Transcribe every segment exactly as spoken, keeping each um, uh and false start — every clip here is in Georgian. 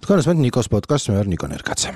თქვენ ესმენთ ნიკოს პოდკასტს, მე ვარ ნიკო ნერკაცე.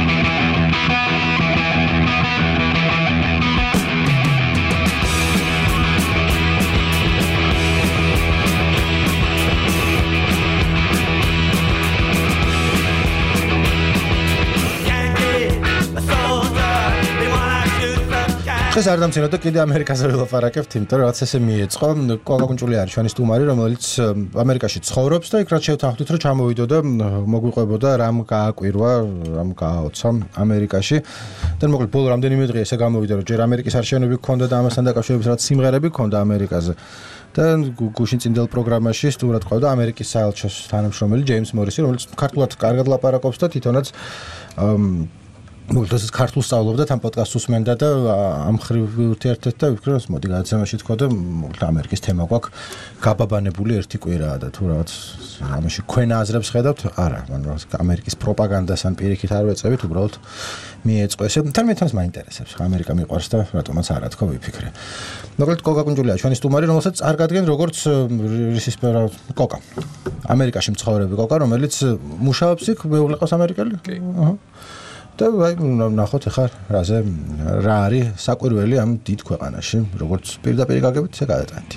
ეს არ დამცინოთ და კიდე ამერიკაზე ვილაპარაკებთ, იმიტომ რომ რაც ესე მიეწყო, კოკა კუნჭული არის ჩვენი სტუმარი, რომელიც ამერიკაში ცხოვრობს და იქ რაც შევთანხმდით, რომ ჩამოვიდო და მოგვიყვებოდა რამ გააკვირვა, რამ გააოცა ამერიკაში. და მოკლედ ბოლო რამდენიმე დღე ესე გამოვიდა, რომ ჯერ ამერიკის არჩევნები გქონდა და ამასთან დაკავშირებით რაც სიმღერები გქონდა ამერიკაზე. და გუშინ წინდელ პროგრამაში სტუმრად ყავდა ამერიკის საელჩოს თანამშრომელი ჯეიმს მორისი, რომელიც ქართულად კარგად ლაპარაკობს და თვითონაც მოკლედ ქართულ სწავლობდა თან პოდკასტს უსმენდა და ამ ხრივ ურთიერთეთ და ვფიქრე რომ მოდი გადაცემაში თქვა და მოკლედ ამერიკის თემა გვაქვს გაბაბანებული ერთი კვირაა და თუ რაღაც ამაში ქვენ აზრებს ხედავთ არა მან ამერიკის პროპაგანდას ან პირიქით არ ვეწევით უბრალოდ მიეწყო ესე თან მეთანს მაინტერესებს ამერიკა მიყვარს და რატომაც არა თქვა ვიფიქრე მოკლედ კოკა კუნჯულია ჩვენი სტუმარი რომელსაც არ გადგენ როგორც რისის კოკა ამერიკაში მცხოვრები კოკა რომელიც მუშაობს იქ მეუღლე ყავს ამერიკელი აჰა და აი ნახოთ ახლა რაზე რა არის საკვირველი ამ დიდ ქვეყანაში როგორც პირდაპირ გაგებით ესე გადატანით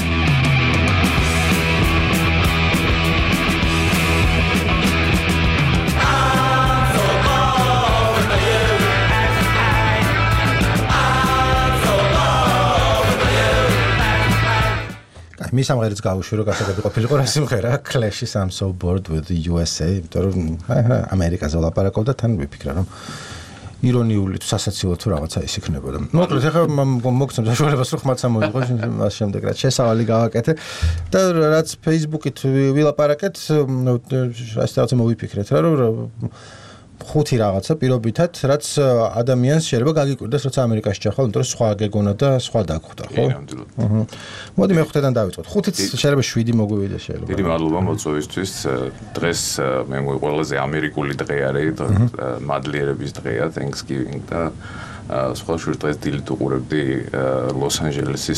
მის ამღერიც გავუშვი რომ გასაგები ყოფილიყო რა სიმღერა Clash-ის I'm so bored with the U S A იმიტომ რომ ამერიკაზე ვლაპარაკობ და თან ვიფიქრე რომ ირონიული თუ სასაცილო თუ რაღაცა ის იქნებოდა. მოკლედ ახლა მოგცემ საშუალებას რომ ხმაც ამოიღო მას შემდეგ რაც შესავალი გავაკეთე და რაც Facebook-ით ვილაპარაკეთ ასე რაღაცა მოვიფიქრეთ რა რომ ხუთი რაღაცა პირობითად რაც ადამიანს შეიძლება გაგიკვირდეს როცა ამერიკაში ჩახვალ, იმიტომ რომ სხვა გეგონა და სხვა დაგხვდა, ხო? აჰა. მოდი მეხუთედან დავიწყოთ. ხუთით შეიძლება შვიდი მოგვივიდეს შეიძლება. დიდი მადლობა მოწვევისთვის. დღეს მე მგონი ყველაზე ამერიკული დღე არის, მადლიერების დღეა, Thanksgiving და სხვა შორის დღეს დილით უყურებდი ლოს-ანჯელესის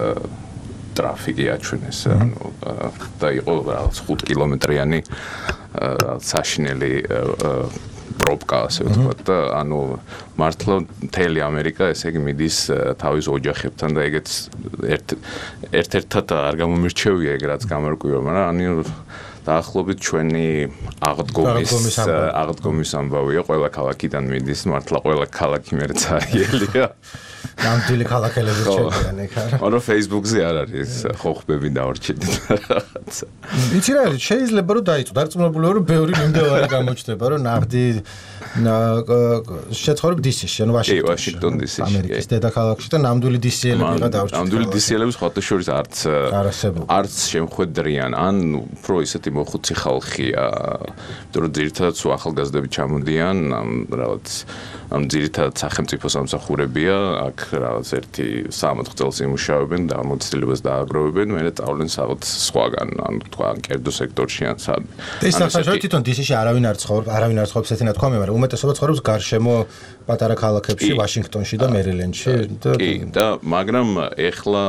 ტრაფიკი აჩვენეს, ანუ და იყო რაღაც ხუთ კილომეტრიანი საშინელი პროპკა ასე ვთქვათ და ანუ მართლა მთელი ამერიკა ესე იგი მიდის თავის ოჯახებთან და ეგეც ერთ ერთ-ერთად არ გამომირჩევია ეგ რაც გამარკვევა, მაგრამ ანუ დაახლოებით ჩვენი აღდგომის აღდგომის ამბავია ყველა ქალაქიდან მიდის, მართლა ყველა ქალაქი მერცაიელია. ნამდვილი ქალაქელები ჩვენიანი ხარ. მაგრამ Facebook-ზე არ არის ხოხბები დავრჩენით რაღაცა. იცი რა არის, შეიძლება რომ დაიწყო, დარწმუნებულია რომ ბევრი მიმდევარი გამოჩნდება, რომ ნახდი შეცხოვრებ დი სი-ში, ანუ ვაშინგტონში. კი, ვაშინგტონ დი სი-ში. ამერიკის დედაქალაქში და ნამდვილი დი სი-ელები რა დავრჩენთ. ნამდვილი დი სი-ელები სხვათა შორის არც არც შემხვედრიან, ან უფრო ისეთი მოხუცი ხალხია, იმიტომ რომ ძირითადად სულ ახალგაზრდები ჩამოდიან, რაღაც ამ ძირითადად სახელმწიფო სამსახურებია, აქ რაღაც ერთი სამოთხ წელს იმუშავებენ და ამოცდილებას დააგროვებენ, მერე წავლენ რაღაც სხვაგან, ანუ თქვა კერძო სექტორში ან სად. ეს საერთოდ თვითონ დი სი-ში არავინ არ ცხოვრობს, არავინ არ ცხოვრობს ესეთი ნათქვამი, მაგრამ უმეტესობა ცხოვრობს გარშემო პატარა ქალაქებში, ვაშინგტონში და მერილენდში და კი, და მაგრამ ეხლა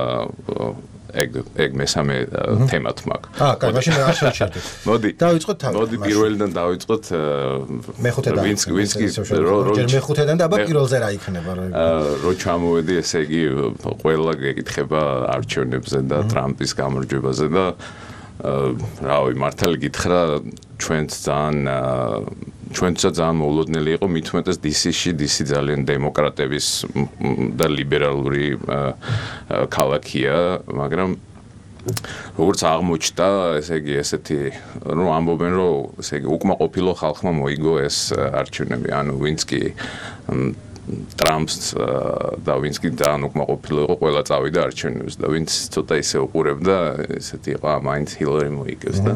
ეგ ეგ მესამე თემად მაქვს. აა, კაი, მაშინ რა შევჩერდით. მოდი. დავიწყოთ თავი. მოდი პირველიდან დავიწყოთ მეხუთედან. ვინსკი ჯერ მეხუთედან და აბა პირველზე რა იქნება რა. რო ჩამოვედი, ესე იგი ყველა გეკითხება არჩევნებზე და ტრამპის გამარჯვებაზე და რავი, მართალი გითხრა ჩვენც ძალიან ჩვენცაც ძალიან მოულოდნელი იყო, მით უმეტეს დი სი-ში, დი სი ძალიან დემოკრატების და ლიბერალური ქალაქია, მაგრამ როგორც აღმოჩნდა, ესე იგი ესეთი რომ ამბობენ, რომ ესე იგი უკმაყოფილო ხალხმა მოიგო ეს არჩევნები, ანუ ვინც კი ტრამპს და ვინც კი ძალიან უკმაყოფილო იყო, ყველა წავიდა არჩევნებს და ვინც ცოტა ისე უყურებდა, ესეთი იყო, მაინც ჰილარი მოიგებს და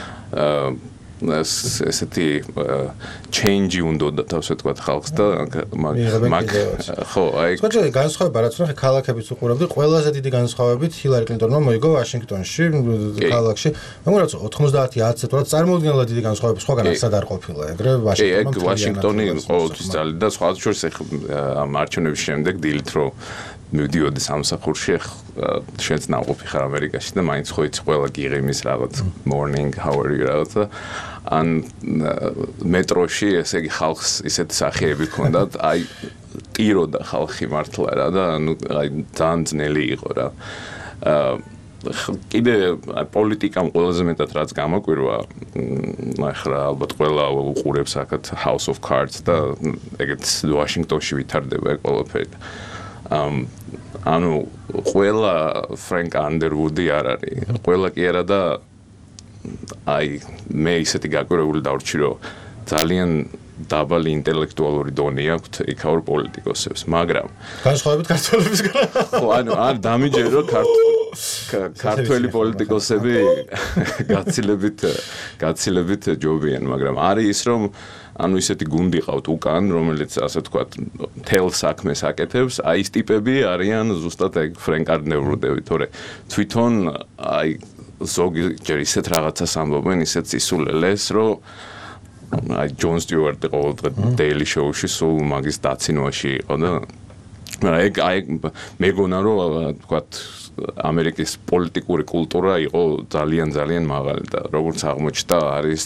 ესეთი change უნდა თავს ვთქვათ ხალხს და მაგ ხო აი სხვა განსხვავება რაც ნახე ქალაქების უყურებდი ყველაზე დიდი განსხვავებით ჰილარი კლინტონმა მოიგო ვაშინგტონში ქალაქში მაგრამ რაც ოთხმოცდაათი ათზე თორე წარმოუდგენლად დიდი განსხვავება სხვაგან ასად არ ყოფილა ეგრე ვაშინგტონმა ეგ ვაშინგტონი ყოველთვის ძალიან და სხვა შორის ამ არჩევნების შემდეგ დილით რო მივდიოდი სამსახურში შენც ნაყოფი ხარ ამერიკაში და მაინც ხო იცი ყველა გიღიმის რაღაც morning how are you რაღაცა ან მეტროში ესე იგი ხალხს ისეთი სახეები ჰქონდათ, აი ტიროდა ხალხი მართლა რა და ანუ აი ძალიან ძნელი იყო რა. აა კიდე პოლიტიკამ ყველაზე მეტად რაც გამოკვირვა, ახლა ალბათ ყველა უყურებს აქეთ House of Cards და ეგეთ ვაშინგტონში ვითარდება ყველაფერი. ამ ანუ ყველა ფრენკ ანდერვუდი არ არის. ყველა კი არა და აი მე ისეთი გაკვირვებული დავრჩი რომ ძალიან დაბალი ინტელექტუალური დონე აქვთ იქაურ პოლიტიკოსებს, მაგრამ განსხვავებით ქართველებისგან. ხო, ანუ არ დამიჯერო ქართველი პოლიტიკოსები გაცილებით გაცილებით ჯობიან, მაგრამ არის ის რომ ანუ ისეთი გუნდი ყავთ უკან, რომელიც ასე ვთქვათ, თელ საქმეს აკეთებს, აი ეს ტიპები არიან ზუსტად ეგ ფრენკ ანდერვუდები, თორე თვითონ აი ზოგი ჯერ ისეთ რაღაცას ამბობენ, ისეთ სისულელეს, რომ აი ჯონ სტიუარტი ყოველდღე დეილი შოუში სულ მაგის დაცინვაში იყო და მაგრამ ეგ აი მეგონა რომ ვთქვათ ამერიკის პოლიტიკური კულტურა იყო ძალიან ძალიან მაღალი და როგორც აღმოჩნდა არის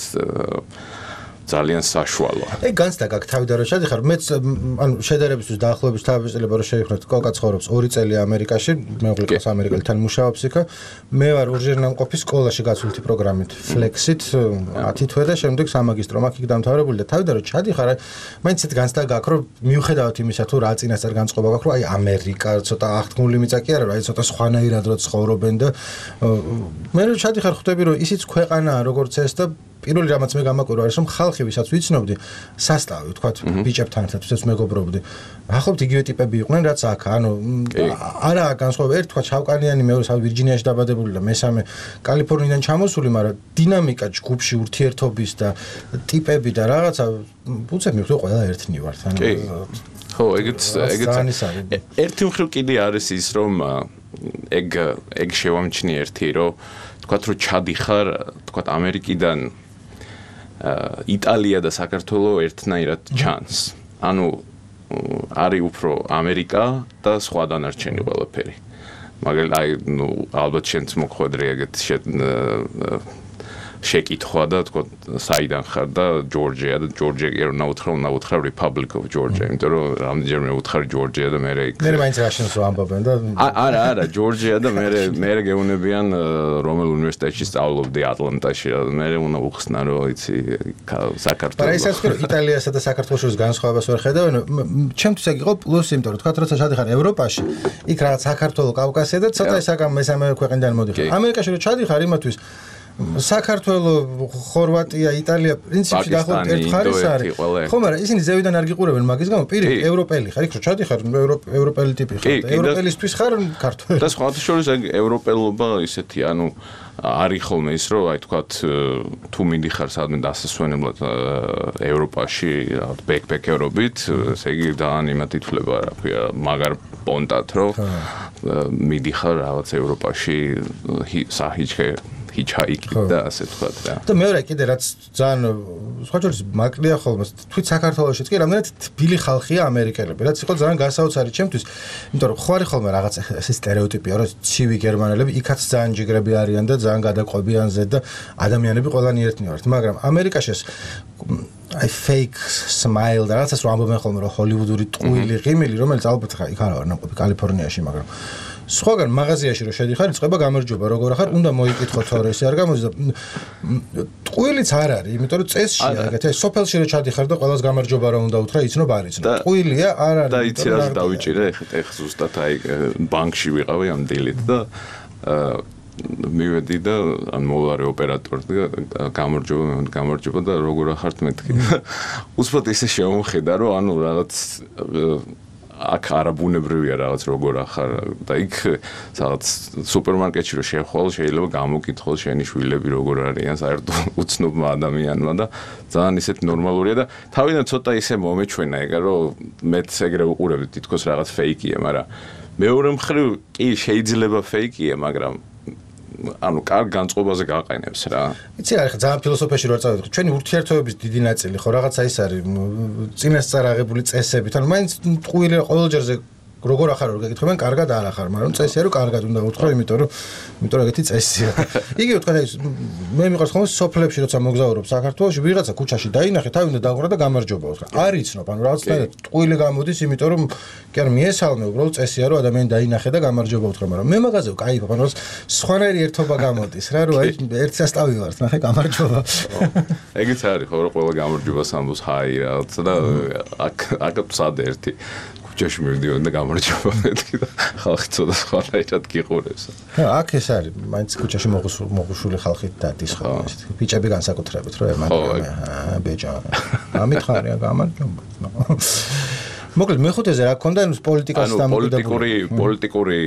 ძალიან საშუალო. ეგ განცდა გაქვს თავიდან რომ შედიხარ, მეც ანუ შედარებისთვის დაახლოებით თავისწლება რომ შეიხროთ, კოკა ცხოვრობს ორი წელი ამერიკაში, მეუღლე ყავს ამერიკელთან მუშაობს იქ. მე ვარ ორჯერ ნამყოფი სკოლაში გაცვლითი პროგრამით, Flex-ით ათი თვე და შემდეგ სამაგისტრო მაქვს იქ დამთავრებული და თავიდან რომ ჩადიხარ, მაინც ისეთ განცდა გაქვს რომ მიუხედავად იმისა თუ რა წინასწარ განწყობა გაქვს, რომ აი ამერიკა ცოტა აღთქმული მიწა კი არა, რომ აი ცოტა სხვანაირად რო ცხოვრობენ და მე რომ ჩადიხარ ხვდები რომ ისიც ქვეყანაა როგორც ეს და პირველი რამაც მე გამაკვირვა არის რომ ხალხი ვისაც ვიცნობდი სასტავი ვთქვათ ბიჭებთან ერთად ვისაც მეგობრობდი ახლობთ იგივე ტიპები იყვნენ რაც აქ ანუ არა განსხვავება ერთ თქვა ჩავკანიანი მეორე სავ ვირჯინიაში დაბადებული და მესამე კალიფორნიიდან ჩამოსული მაგრამ დინამიკა ჯგუფში ურთიერთობის და ტიპები და რაღაცა უცებ მივხვდი ყველა ერთნი ვართ ანუ ხო ეგეც ეგეც ერთი მხრივ კიდე არის ის რომ ეგ ეგ შევამჩნი ერთი რომ თქვათ რომ ჩადიხარ თქვათ ამერიკიდან იტალია და საქართველო ერთნაირად ჩანს. ანუ არის უფრო ამერიკა და სხვა დანარჩენი ყველაფერი. მაგრამ აი ნუ ალბათ შენც მოხდრი ეგეთ შეკითხვა და თქვათ საიდან ხარ და ჯორჯია და ჯორჯია კი რომ ნაუთხრა ნაუთხრა Republic of Georgia, იმიტომ რომ რამდენჯერმე უთხარი ჯორჯია და მე იქ მე მაინც რაშენს რომ ამბობენ და არა არა ჯორჯია და მე მე გეუნებიან რომელ უნივერსიტეტში სწავლობდი ატლანტაში და მე უნდა უხსნა რომ იცი საქართველოს მაგრამ ისაც რომ იტალიასა და საქართველოს განსხვავებას ვერ ხედავენ ჩემთვის ეგ იყო პლუსი იმიტომ რომ თქვათ როცა ჩადიხარ ევროპაში იქ რაღაც საქართველოს კავკასია და ცოტა ისაგამ მესამე ქვეყნიდან მოდიხარ ამერიკაში რომ ჩადიხარ იმათვის საქართველოს, ხორვატია, იტალია, პრინციპში დაახლოებით ერთ ხარის არის. ხო, მაგრამ ისინი ზევიდან არ გიყურებენ მაგის გამო, პირიქით, ევროპელი ხარ, იქ რო ჩადიხარ, ევროპელი ტიპი ხარ და ევროპელისთვის ხარ ქართველი. და სხვათა შორის ეგ ევროპელობა ისეთი, ანუ არის ხოლმე ის, რომ აი თქვათ თუ მიდიხარ სადმე დასასვენებლად ევროპაში, ბექპეკერობით, ესე იგი ძალიან იმათ ითვლება, რა ქვია, მაგარ პონტად, რომ მიდიხარ რაღაც ევროპაში საჰიჩქე hitchhiking და ასე ვთქვათ რა. და მეორე კიდე რაც ძალიან სხვა შორის მაკლია ხოლმე თვით საქართველოშიც კი რამდენად თბილი ხალხია ამერიკელები რაც იყო ძალიან გასაოცარი ჩემთვის იმიტომ რომ ხوارი ხოლმე რაღაც ეს სტერეოტიპია რომ ცივი გერმანელები იქაც ძალიან ჯიგრები არიან და ძალიან გადაყვებიან ზედ და ადამიანები ყველანი ერთნი ვართ მაგრამ ამერიკაში ეს აი fake smile და რაღაცას რომ ამბობენ ხოლმე რომ ჰოლივუდური ტყუილი ღიმილი რომელიც ალბათ ხა იქ არა ვარ ნამყოფი კალიფორნიაში მაგრამ სხვაგან მაღაზიაში რო შედიხარ, იწყება გამარჯობა, როგორ ახარ, უნდა მოიკითხო თორე ესე არ გამოდის და ტყუილიც არ არის, იმიტომ რომ წესშია, ეგეთ ეს სოფელში რო ჩადიხარ და ყველას გამარჯობა რა უნდა უთხრა, იცნობ არ იცნობ. ტყუილია არ არის. და იცი რა დავიჭირე, ეხლა ზუსტად აი ბანკში ვიყავი ამ დილით და მივედი და ან მოვარე ოპერატორი და გამარჯობა, მე გამარჯობა და როგორ ახართ მეთქი. უცბად ისე შემოხედა, რომ ანუ რაღაც აქ არაბუნებრივია რაღაც როგორ ახარ და იქ რაღაც სუპერმარკეტში რო შეხვალ შეიძლება გამოკითხო შენი შვილები როგორ არიან საერთოდ უცნობმა ადამიანმა და ძალიან ისეთ ნორმალურია და თავიდან ცოტა ისე მომეჩვენა ეგა რომ მეც ეგრე უყურებდი თითქოს რაღაც ფეიკია მაგრამ მეორე მხრივ კი შეიძლება ფეიკია მაგრამ ანუ კარგ განწყობაზე გაყენებს რა. იცი რა, ხა ძალიან ფილოსოფიაში რო წავიდეთ. ჩვენი ურთიერთობების დიდი ნაწილი ხო რაღაცა ის არის წინასწარ აღებული წესებით. ანუ მაინც ტყუილი ყოველჯერზე როგორ ახარ რომ გეკითხებენ, კარგად არ ახარ, მაგრამ წესია რომ კარგად უნდა უთხრა, იმიტომ რომ იმიტომ რომ ეგეთი წესია. იგი უთქვა ეს მე მიყვარს ხოლმე სოფლებში როცა მოგზაურობ საქართველოში, ვიღაცა ქუჩაში დაინახე, თავი უნდა დაუყურა და გამარჯობა უთხრა. არ იცნობ, ანუ რაღაცნაირად ტყუილი გამოდის, იმიტომ რომ კი არ მიესალმე, უბრალოდ წესია რომ ადამიანი დაინახე და გამარჯობა უთხრა, მაგრამ მე მაგაზე ვკაიფობ, ანუ სხვანაირი ერთობა გამოდის რა, რომ აი ერთ სასტავი ვარ, ნახე გამარჯობა. ეგეც არის ხო, რომ ყველა გამარჯვებას ამბობს ჰაი რაღაცა და აქ აქ სად ერთი ქუჩაში მივდივარ და გამარჯობა მეთქი და ხალხი ცოტა სხვანაირად გიყურებს. აქ ეს არის, მაინც ქუჩაში მოღუშული ხალხი დადის ხო, ესეთი ბიჭები განსაკუთრებით, რომ აა ბეჯა. ამითხარია გამარჯობა. მოკლედ მეხუთეზე რა გქონდა პოლიტიკას დამოკიდებული? ანუ პოლიტიკური პოლიტიკური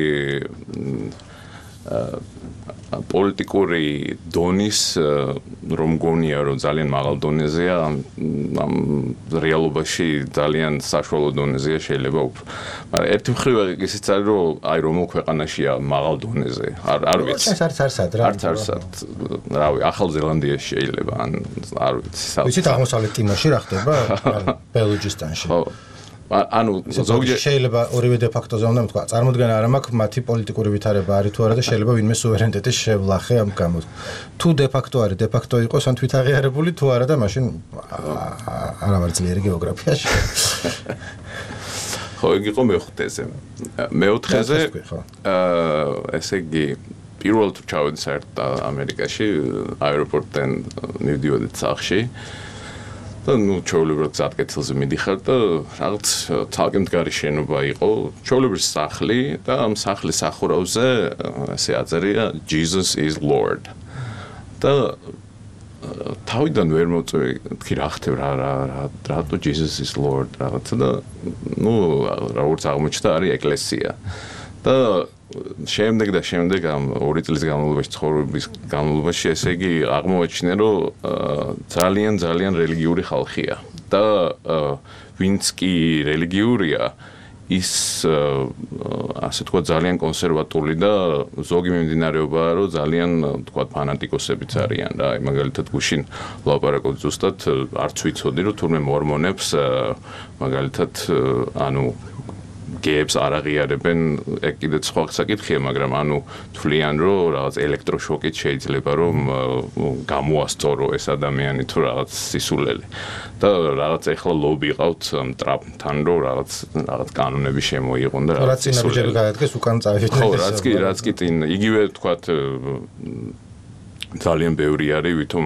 პოლიტიკური დონის რომ გონია რომ ძალიან მაღალ დონეზეა ამ რეალობაში ძალიან საშუალო დონეზეა შეიძლება უფრო მაგრამ ერთი მხრივ ისიც არის რომ აი რომელ ქვეყანაშია მაღალ დონეზე არ არ ვიცი ეს არც არსად რა არც არსად რავი ახალ ზელანდიაში შეიძლება ან არ ვიცი ვიცით აღმოსავლეთ ტიმორში რა ხდება ბელუჯისტანში ხო ანუ ზოგჯერ შეიძლება ორივე დე-ფაქტოზე უნდა ვთქვა წარმოდგენა არ მაქვს მათი პოლიტიკური ვითარება არის თუ არა და შეიძლება ვინმე სუვერენიტეტის შევლახე ამ გამო თუ დე-ფაქტო არის დე-ფაქტო იყოს ან თვითაღიარებული თუ არა და მაშინ არა ვარ ძლიერი გეოგრაფიაში ხო იგი იყო მეხუთეზე მეოთხეზე აა ესე იგი პირველ თუ ჩავედი საერთოდ ამერიკაში აეროპორტიდან მივდიოდი სახში და ნუ ჩაოლებრად გზატკეცილზე მიდიხარ და რაღაც თალკი მდგარი შენობა იყო ჩაოლებრის სახლი და ამ სახლის სახურავზე ასე აწერია Jesus is Lord და თავიდან ვერ მოწვევი თქვი რა ხდება რა რა რატო Jesus is Lord რაღაცა და ნუ როგორც აღმოჩნდა არის ეკლესია და შემდეგ და შემდეგ ამ ორი წლის განმავლობაში ცხოვრების განმავლობაში ესე იგი აღმოაჩინე რომ ძალიან ძალიან რელიგიური ხალხია და ვინც კი რელიგიურია ის ასე თქვა ძალიან კონსერვატული და ზოგი მიმდინარეობაა რომ ძალიან თქვა ფანატიკოსებიც არიან რა აი მაგალითად გუშინ ლაპარაკობ ზუსტად არც ვიცოდი რომ თურმე მორმონებს მაგალითად ანუ გეებს არ აღიარებენ ეგ კიდე სხვა საკითხია მაგრამ ანუ თვლიან რომ რაღაც ელექტროშოკით შეიძლება რომ გამოასწორო ეს ადამიანი თუ რაღაც სისულელი და რაღაც ეხლა ლობი ყავთ ტრამპთან რომ რაღაც რაღაც კანონები შემოიღონ და რაღაც სისულელი გადადგეს უკან წავიდეთ ხო რაც კი რაც კი წინ იგივე თქვათ ძალიან ბევრი არის ვითომ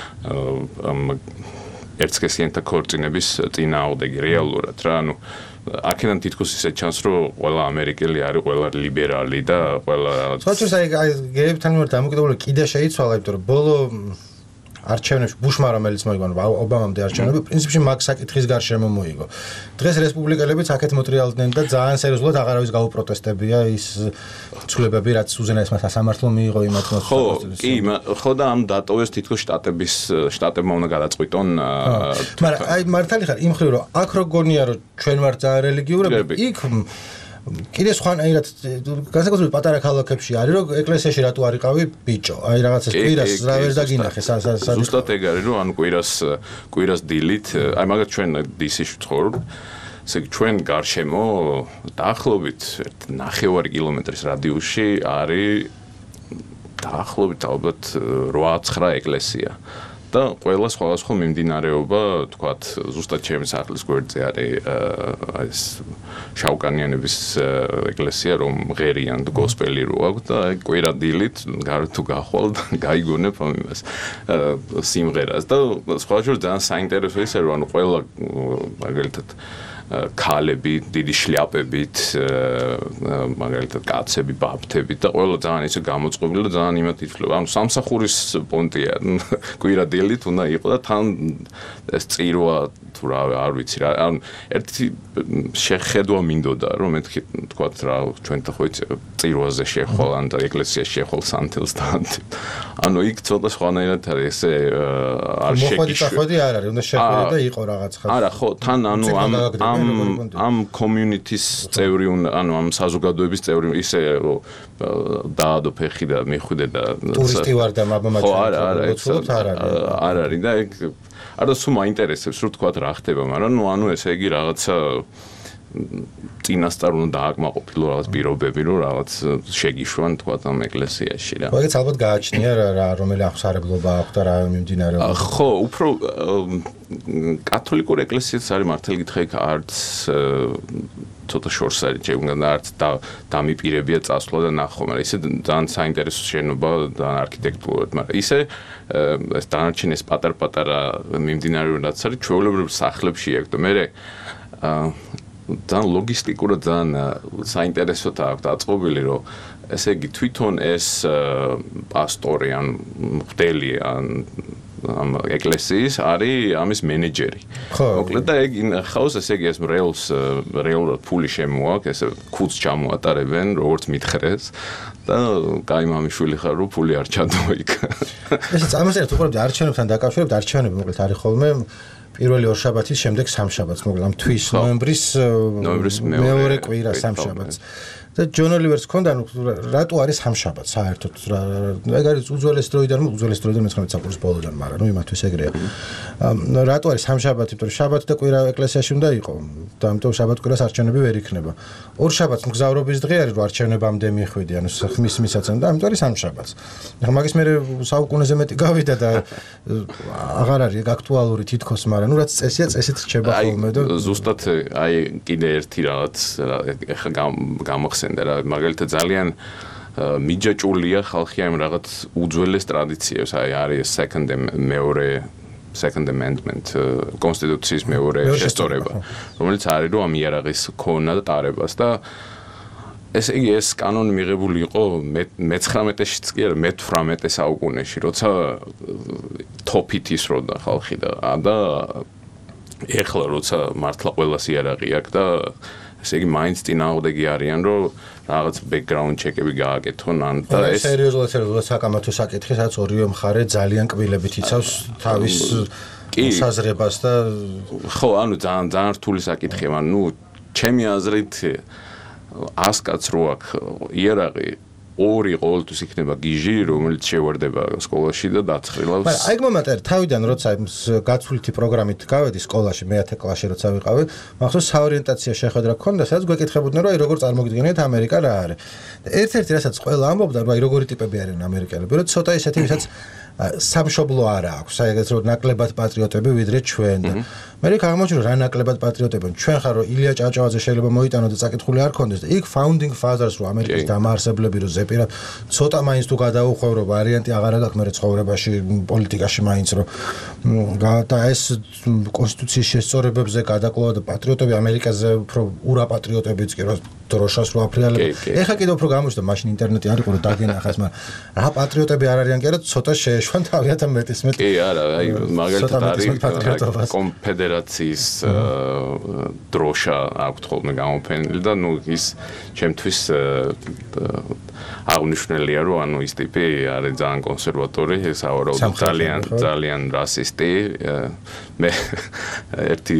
ამ ერთსქესიანთა ქორწინების წინააღმდეგი რეალურად რა ანუ აქედან თითქოს ისე ჩანს რომ ყველა ამერიკელი არის ყველა ლიბერალი და ყველა რაღაც სხვათვის აი გეებთან მიმართ დამოკიდებული კიდე შეიცვალა იმიტომ რომ ბოლო არჩევნებში ბუშმა რომელიც მოიგონა ობამამდე არჩევნები პრინციპში მაგ საკითხის გარშემო მოიგო დღეს რესპუბლიკელებიც აქეთ მოტრიალდნენ და ძალიან სერიოზულად აღარავის გაუპროტესტებია ის ცვლილებები რაც უზენაესმა სასამართლომ მიიღო იმათ ხო კი ხო და ამ დატოვეს თითქოს შტატების შტატებმა უნდა გადაწყვიტონ მაგრამ აი მართალი ხარ იმ ხრივ რომ აქ რო გონია რომ ჩვენ ვართ ძალიან რელიგიურები იქ კიდე სხვანაირად განსაკუთრებით პატარა ქალაქებში არის რომ ეკლესიაში რატო არ იყავი ბიჭო აი რაღაცას კვირას რა ვერ დაგინახე ზუსტად ეგ არის რომ ანუ კვირას კვირას დილით აი მაგათ ჩვენ დისში ვცხოვრობ ესე იგი ჩვენ გარშემო დაახლოებით ნახევარი კილომეტრის რადიუსში არის დაახლოებით ალბათ რვა ცხრა ეკლესია და ყველა სხვადასხვა მიმდინარეობა თქვათ ზუსტად ჩემი სახლის გვერდზე არის ეს შავკანიანების ეკლესია რომ ღერიან გოსპელი რო აქვს და აი კვირადილით გარ თუ გახვალ და გაიგონებ ამ იმას სიმღერას და სხვა შორის ძალიან საინტერესო ისე რომ ანუ ყველა მაგალითად ქალები დიდი შლაპებით მაგალითად კაცები ბაბთები და ყველა ძალიან ისე გამოწყობილი და ძალიან იმათ ითვლება ანუ სამსახურის პონტია კვირადელით უნდა იყო და თან ეს წირვა თუ რა არ ვიცი რა ანუ ერთი შეხედვა მინდოდა რომ მეთქი თქვა რა ჩვენ და ხო წირვაზე შეხვალ ან და ეკლესიაში შეხვალ სანთელს და ანუ იქ ცოტა სხვანაირად არის ესე არ შეგიშვა მოხდი არ არის უნდა შეხედა და იყო რაღაც ხარ არა ხო თან ანუ ამ ამ ამ community-ის წევრი ანუ ამ საზოგადოების წევრი ისე დაადო ფეხი და მიხვიდე და ტურისტი ვარ და მაბამაჩვენე ხო არა არა არ არის და ეგ არ და სულ მაინტერესებს რომ თქვა რა ხდება მაგრამ ნუ ანუ ესე იგი რაღაცა წინასწარ უნდა დააკმაყოფილო რაღაც პირობები, რომ რაღაც შეგიშვან თქვა ამ ეკლესიაში რა. მაგაც ალბათ გააჩნია რა რომელი აღსარებლობა აქვს და რა მიმდინარეობს. ხო, უფრო კათოლიკური ეკლესიაც არის მართალი გითხრა იქ არც ცოტა შორს არის ჩემგან და არც დამიპირებია წასვლა და ნახო, მაგრამ ისე ძალიან საინტერესო შენობა და არქიტექტურად, მაგრამ ისე ეს დანარჩენი ეს პატარ-პატარა მიმდინარეობები რაც არის ჩვეულებრივ სახლებში აქვს და მე ძალიან ლოგისტიკურად ძალიან საინტერესოა აქ დაწყობილი, რომ ესე იგი თვითონ ეს პასტორი ან მღვდელი ან ამ ეკლესიის არის ამის მენეჯერი. მოკლედ და ეგ ხავს ესე იგი ეს რეალს რეალურად ფული შემოაქვს, ესე ქუდს ჩამოატარებენ, როგორც მითხრეს და კაი მამიშვილი ხარ, რომ ფული არ ჩადო იქ. ესეც ამას ერთ უყურებთ არჩევნებთან დაკავშირებით, არჩევნები მოკლედ არის ხოლმე პირველი ორშაბათის შემდეგ სამშაბათს, მოკლედ ამ თვის ნოემბრის ნოემბრის მეორე კვირა სამშაბათს. და ჯონ ოლივერს ჰქონდა რატო არის სამშაბათს საერთოდ ეგ არის უძველეს დროიდან უძველეს დროიდან მეცხრამეტე საუკუნის ბოლოდან მაგრამ ნუ იმათთვის ეგრეა რატო არის სამშაბათი იმიტომ რომ შაბათი და კვირა ეკლესიაში უნდა იყო და ამიტომ შაბათ კვირას არჩევნები ვერ იქნება ორ შაბათს მგზავრობის დღე არის რომ არჩევნებამდე მიხვიდი ანუ ხმის მისაცემ და ამიტომ არის სამშაბათს ახლა მაგის მე საუკუნეზე მეტი გავიდა და აღარ არის ეგ აქტუალური თითქოს მაგრამ ნუ რაც წესია წესით რჩება ხოლმე და ზუსტად აი კიდე ერთი რაღაც ეხა გამახსენდა და მაგალითად ძალიან მიჯაჭულია ხალხი ამ რაღაც უძველეს ტრადიციებს, აი არის second მეორე second amendment კონსტიტუციის მეორე შესწორება, რომელიც არის რომ ამ იარაღის ქონა და ტარებას და ეს იგი ეს კანონი მიღებული იყო მეცხრამეტეშიც კი არა მეთვრამეტე საუკუნეში, როცა თოფით ისროდა ხალხი და და ეხლა როცა მართლა ყველას იარაღი აქვს და ესე იგი მაინც წინააღმდეგი არიან რომ რაღაც background check-ები გააკეთონ ან და ეს სერიოზულად სერიოზულად საკამათო საკითხი, სადაც ორივე მხარე ძალიან კბილებით იცავს თავის საზრებას და ხო, ანუ ძალიან ძალიან რთული საკითხია, მაგრამ ნუ ჩემი აზრით ას კაც რო აქვს იარაღი ორი ყოველთვის იქნება გიჟი, რომელიც შევარდება სკოლაში და დაცხრილავს. მაგრამ აი მომენტად თავიდან როცა გაცვლითი პროგრამით გავედი სკოლაში მეათე კლასში როცა ვიყავი, მახსოვს საორიენტაციო შეხვედრა გქონდა, სადაც გვეკითხებოდნენ, რომ აი როგორ წარმოგიდგენიათ ამერიკა რა არის. და ერთ-ერთი რასაც ყველა ამბობდა, რომ აი როგორი ტიპები არიან ამერიკელები, რომ ცოტა ისეთი, ვისაც სამშობლო არა აქვს, აი ეგეთ რომ ნაკლებად პატრიოტები ვიდრე ჩვენ და მე აღმოჩნდა რა ნაკლებად პატრიოტები ჩვენ ხარ რომ ილია ჭავჭავაძე შეიძლება მოიტანო და წაკითხული არ ქონდეს და იქ founding fathers რო ამერიკის დამაარსებლები რო ზეპირად ცოტა მაინც თუ გადაუხვევრო ვარიანტი აღარ აქვს მე ცხოვრებაში პოლიტიკაში მაინც რომ და ეს კონსტიტუციის შესწორებებზე გადაკლოვა და პატრიოტები ამერიკაზე უფრო ურაპატრიოტებიც კი რო დროშას რო აფრიალებ ეხა კიდევ უფრო გამოჩნდა მაშინ ინტერნეტი არ იყო რომ დაგენახეს მაგრამ რა პატრიოტები არ არიან კი არა ცოტა შეეშვან თავიანთ მეტისმეტ კი არა აი მაგალითად არის კონფედერაციის დროშა აქვს ხოლმე გამოფენილი და ნუ ის ჩემთვის აღნიშნულია რომ ანუ ის ტიპი არის ძალიან კონსერვატორი სავარაუდოდ ძალიან ძალიან რასისტი მე ერთი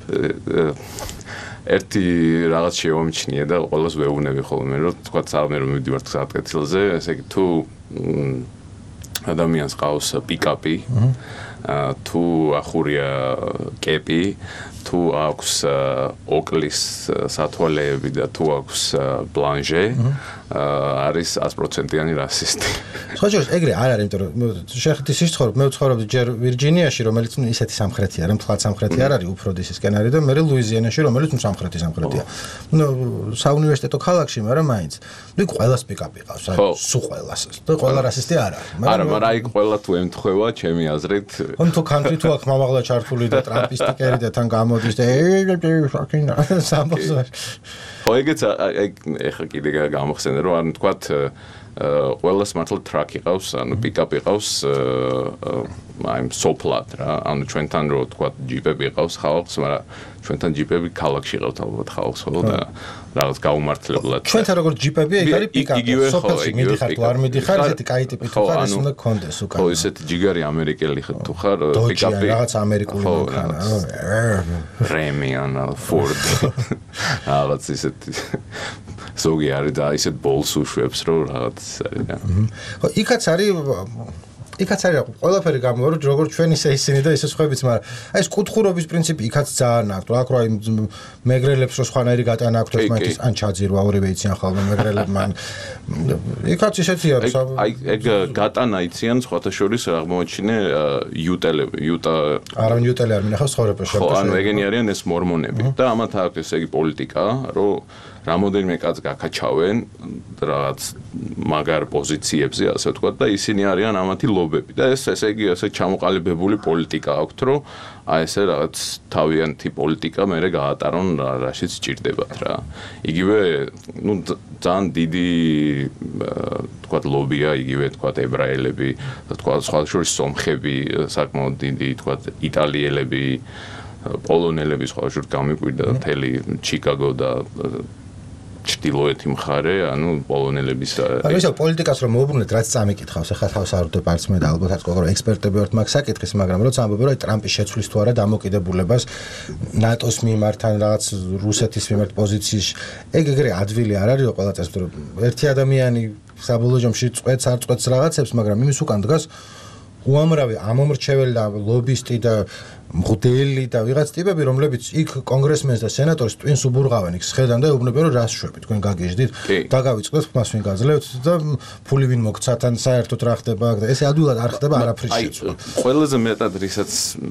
ერთი რაღაც შეომჩნია და ყველას ვეუბნები ხოლმე რომ თქვა საერთოდ რომ მივდივართ საკეთილზე ესე იგი თუ ადამიანს ყავს პიკაპი თუ ახურია კეპი თუ აქვს ოკლის სათვალეები და თუ აქვს ბლანჟე არის sto პროცენტიანი რასისტი. ხოჭოს ეგრე არ არის, იმიტომ რომ შეხეთის ის ცხოვრობ, მე ვცხოვრობდი ჯერ ვირჯინიაში, რომელიც ნუ ისეთი სამხრეთი არა, მთლად სამხრეთი არ არის, უფრო დისისკენ არის და მე ლუიზიანაში, რომელიც ნუ სამხრეთი სამხრეთია. ნუ საუნივერსიტეტო ქალაქში, მაგრამ მაინც. ნუ ყველას პიკაპი ყავს, აი, სულ ყველას. და ყველა რასისტი არ არის. არა, მაგრამ აი ყველა თუ ემთხვევა, ჩემი აზრით. ხომ თუ country თუ აქ მამაღლა ჩართული და ტრამპისტიკერი და თან გამოდის და fucking სამბოზარ. ხო, ეგეც ეხა კიდე გამახსენე რომ ანუ თქვათ ყველას მართლა ტრაკი ყავს, ანუ პიკაპი ყავს, აი სოფლად რა, ანუ ჩვენთან რო თქვათ ჯიპები ყავს ხალხს, მაგრამ ჩვენთან ჯიპები ქალაქში ყავთ ალბათ ხალხს, ხო და რაღაც გაუმართლებლად. ჩვენთან როგორ ჯიპები ეგ არის პიკაპი, სოფელში მიდიხარ თუ არ მიდიხარ, ესეთი კაი ტიპი თუ ხარ, ეს უნდა გქონდეს უკან. ხო, ესეთი ჯიგარი ამერიკელი თუ ხარ, პიკაპი რაღაც ამერიკული მანქანა, რემი ან ფორდ. რაღაც ესეთი ზოგი არის და ისეთ ბოლს უშვებს რომ რაღაც არის რა. ხო, იქაც არის იქაც არის ყველაფერი გამოვარო როგორც ჩვენ ისე ისინი და ისე სხვაებიც, მაგრამ აი ეს კუთხურობის პრინციპი იქაც ძალიან აქვს, რა თქმა უნდა, მეგრელებს რო სხვანაირი გატანა აქვთ ერთმანეთის ან ჩაძირვა ორივე იციან ხოლმე მეგრელებმა. იქაც ისეთი არის. აი ეგ გატანა იციან სხვათა შორის რა აღმოაჩინე იუტელები, იუტა არავინ იუტელი არ მინახავს ცხოვრებაში. ხო, ანუ ეგენი არიან ეს მორმონები და ამათ აქვს ესე იგი პოლიტიკა, რომ რამოდენიმე კაცს გაკაჩავენ რაღაც მაგარ პოზიციებზე, ასე ვთქვათ და ისინი არიან ამათი ლობები და ეს ესე იგი ასე ჩამოყალიბებული პოლიტიკა აქვთ, რომ აი ესე რაღაც თავიანთი პოლიტიკა მერე გაატარონ რაშიც სჭირდებათ რა. იგივე, ну, ძალიან დიდი ვთქვათ ლობია, იგივე ვთქვათ ებრაელები, ვთქვათ სხვა შორის სომხები, საკმაოდ დიდი ვთქვათ იტალიელები, პოლონელები სხვა შორის გამიკვირდა მთელი ჩიკაგო და ჩtildeოეთი მხარე, ანუ პოლონელების ანუ ისე პოლიტიკას რომ მოუბრუნეთ, რაც წამიკითხავს, ახლა თავს არ ვდებ არც მე და ალბათ არც როგორ ექსპერტები ვართ მაგ საკითხის, მაგრამ როცა ამბობენ, რომ ტრამპის შეცვლის თუ არა დამოკიდებულებას ნატოს მიმართ ან რაღაც რუსეთის მიმართ პოზიციის, ეგ ეგრე ადვილი არ არის ყველა წელს, რომ ერთი ადამიანი საბოლოო ჯამში წვეთს არ წვეთს რაღაცებს, მაგრამ იმის უკან დგას უამრავი ამომრჩეველი და ლობისტი და მღვდელი და ვიღაც ტიპები, რომლებიც იქ კონგრესმენს და სენატორს twins უბურღავენ იქ სხედან და ეუბნებიან, რომ რას შვები, თქვენ გაგეჟდით, დაგავიწყდეთ, მას ვინ გაძლევთ და ფული ვინ მოგცათ, ან საერთოდ რა ხდება და ესე ადვილად არ ხდება არაფრის შეცვლა. ყველაზე მეტად რისაც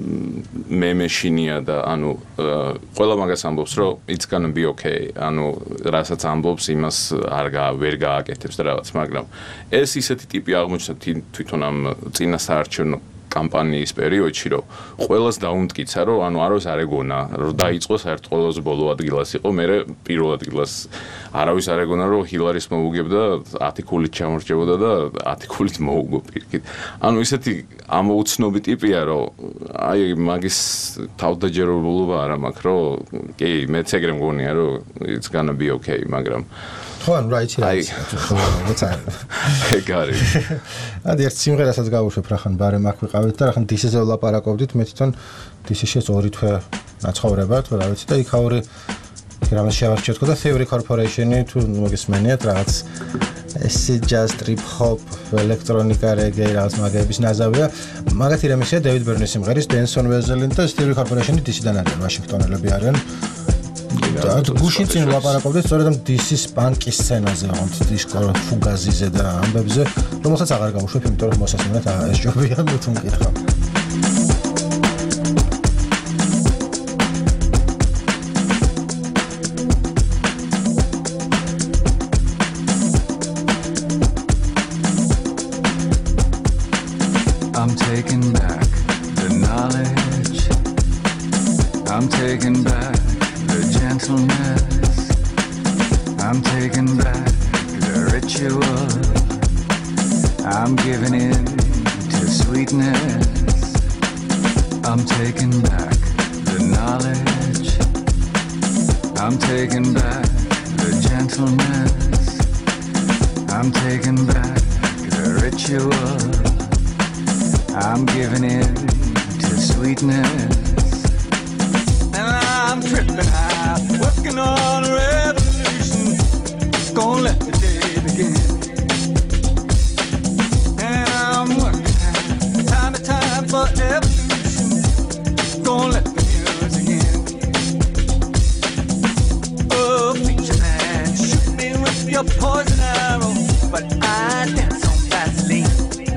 მე მეშინია და ანუ ყველა მაგას ამბობს, რომ it's gonna be okay, ანუ რასაც ამბობს, იმას არ ვერ გააკეთებს და რაღაც, მაგრამ ეს ისეთი ტიპი აღმოჩნდა თვითონ ამ წინა საარჩევნო კამპანიის პერიოდში, რომ ყველას დაუნტკიცა, რომ ანუ არავის არ ეგონა, რომ დაიწყო საერთოდ ყველაზე ბოლო ადგილას იყო, მერე პირველ ადგილას არავის არ ეგონა, რომ ჰილარის მოუგებდა ათი ქულით ჩამორჩებოდა და ათი ქულით მოუგო პირიქით. ანუ ისეთი ამოუცნობი ტიპია, რომ აი მაგის თავდაჯერებულობა არ მაქვს, რომ კი, მეც ეგრე მგონია, რომ it's gonna be okay, მაგრამ ხო, ანუ რა იცი რა იცი, ხო, მოცა. ეგ არის. ადი ერთ სიმღერასაც გავუშვებ, რახან ბარემ აქ ვიყავით და რახან დისეზე ვლაპარაკობდით, მე თვითონ დისეშიც ორი თვე ნაცხოვრება, თუ რა ვიცი და იქ ორი რამას შევარჩიოთ და Theory Corporation-ი თუ მოგესმენიათ რაღაც ეს jazz trip hop ელექტრონიკა რეგეი რაღაც მაგების ნაზავია. მაგათი რემიქსია დევიდ ბერნის სიმღერის Denson Wesley და Theory Corporation-ი დისიდან არიან, ვაშინგტონელები არიან. და გუშინ წინ ვლაპარაკობდით სწორედ ამ დისის პანკის სცენაზე, ოღონდ დისკო ფუგაზიზე და ამბებზე, რომელსაც აღარ გავუშვებ, იმიტომ რომ მოსასმენად ეს ჯობია მე თუ მკითხავ. I'm taking back the knowledge. I'm taking back the gentleness. I'm taking back the ritual. I'm giving in to sweetness. I'm taking back the knowledge. I'm taking back the gentleness. I'm taking back the ritual. I'm giving in to sweetness. And I'm tripping out, working on a revolution. Gonna let the day begin. And I'm working out, time to time for evolution. Gonna let the music in. Oh, preacher man, shoot me with your poison arrow, but I dance on Vaseline.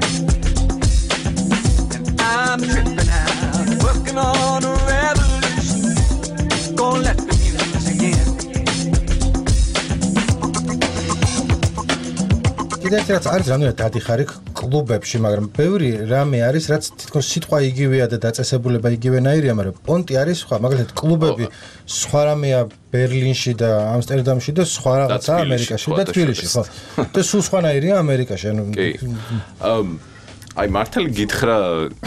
I'm tripping out, working on a revolution. Gonna let the music in. კიდევ რაც არის რამე დადიხარი კლუბებში, მაგრამ ბევრი რამე არის, რაც თითქოს სიტყვა იგივეა და დაწესებულება იგივენაირია, მაგრამ პონტი არის სხვა. მაგალითად, კლუბები სხვა რამეა ბერლინში და ამსტერდამში და სხვა რაღაცა ამერიკაში და თბილისში, ხო? და სულ სხვანაირია ამერიკაში, ანუ კი. აი მართალი გითხრა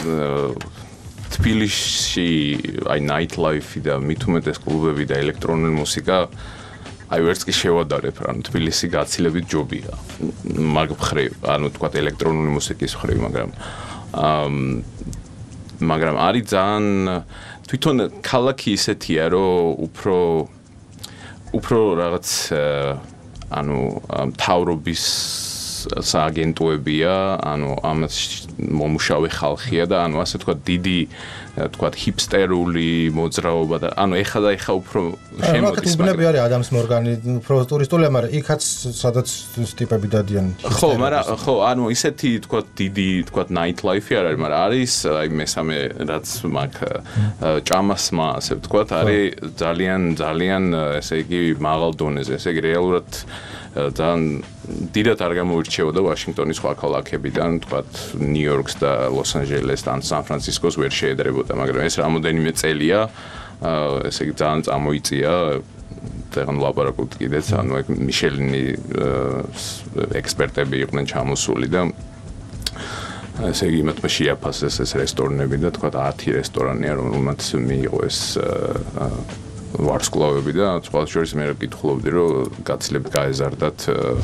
თბილისში აი night life და მით უმეტეს კლუბები და ელექტრონული მუსიკა აი ვერც კი შევადარებ, ანუ თბილისი გაცილებით ჯობია. მაგ მხრივ, ანუ თქვათ ელექტრონული მუსიკის მხრივ, მაგრამ აა მაგრამ არის ძალიან თვითონ ქალაქი ისეთია, რომ უფრო უფრო რაღაც ანუ მთავრობის სააგენტოებია, ანუ ამას მომუშავე ხალხია და ანუ ასე თქვა დიდი თქვა ჰიპსტერული მოძრაობა და ანუ ეხლა და ეხლა უფრო შემოდის. უბნები არის ადამს მორგანი, უფრო ტურისტულია, მაგრამ იქაც სადაც ტიპები დადიან. ხო, მაგრამ ხო, ანუ ისეთი თქვა დიდი თქვა night life-ი არ არის, მაგრამ არის აი მესამე რაც მაგ ჭამასმა ასე თქვა, არის ძალიან ძალიან ესე იგი მაღალ დონეზე, ესე იგი რეალურად ძალიან დიდად არ გამოირჩეოდა ვაშინგტონის სხვა ქალაქებიდან, თქვათ ნიუ-იორკს და ლოს-ანჯელესს და სან ფრანცისკოს ვერ შეედრებოდა, მაგრამ ეს რამოდენიმე წელია, ესე იგი ძალიან წამოიწია თან ლაბორატორიად კიდეც, ანუ ეგ მიშელინი ექსპერტები იყვნენ ჩამოსული და ესე იგი მათ შეაფასეს ეს რესტორნები და თქვათ ათი რესტორანია, რომელმაც მიიღო ეს ვარსკვლავები და სხვა შორის მე ვკითხულობდი რომ გაცილებით გაეზარდათ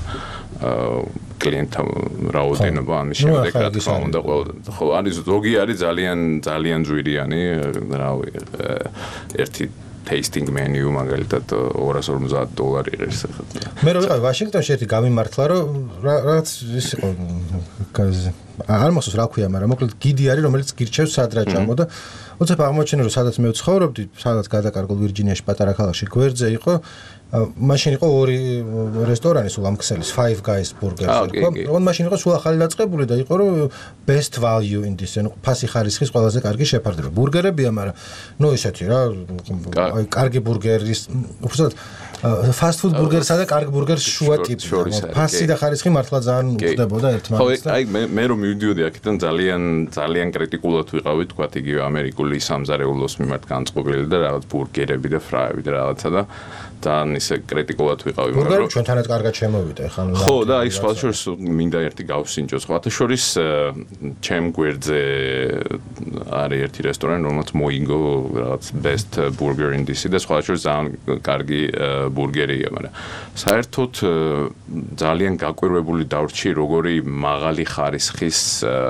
კლიენტთა რაოდენობა ამის შემდეგ რა თქმა უნდა ხო არის ზოგი არის ძალიან ძალიან ძვირიანი რავი ერთი tasting menu მაგალითად ორას ორმოცდაათ დოლარი ღირს ახლა მე რო ვიყავი ვაშინგტონში ერთი გამიმართლა რომ რაღაც ის იყო არ მოსოს რა ქვია მაგრამ მოკლედ გიდი არის რომელიც გირჩევს სად რა ჭამო და უცებ აღმოჩენე რომ სადაც მე ვცხოვრობდი სადაც გადაკარგულ ვირჯინიაში პატარა ქალაქში გვერდზე იყო მაშინ იყო ორი რესტორანი სულ ამ ქსელის Five Guys Burgers იყო რომ მაშინ იყო სულ ახალი დაწყებული და იყო რომ best value in this ანუ ფასი ხარისხის ყველაზე კარგი შეფარდება ბურგერებია მაგრამ ნუ ისეთი რა აი კარგი ბურგერის უბრალოდ fast food burgers-ა და კარგ ბურგერს შუა ტიპი ფასი და ხარისხი მართლა ძალიან უხდებოდა ერთმანეთს და აი მე მე რომ მივიდიოდი აქედან ძალიან ძალიან კრიტიკულად ვიყავი თქვა იგივე ამერიკული სამზარეულოს მიმართ განწყობილი და რაღაც ბურგერები და ფრაები და რაღაცა და თან ისე კრიტიკულად ვიყავი მაგრამ ბურგერი ჩვენთანაც კარგად შემოვიდა ეხლა ხო და აი სხვა შორის მინდა ერთი გავსინჯო სხვა შორის ჩემ გვერდზე არის ერთი რესტორანი რომელსაც მოიგო რაღაც best burger in this და სხვა შორის ძალიან კარგი ბურგერია მაგრამ საერთოდ ძალიან გაკვირვებული დავრჩი როგორი მაღალი ხარისხის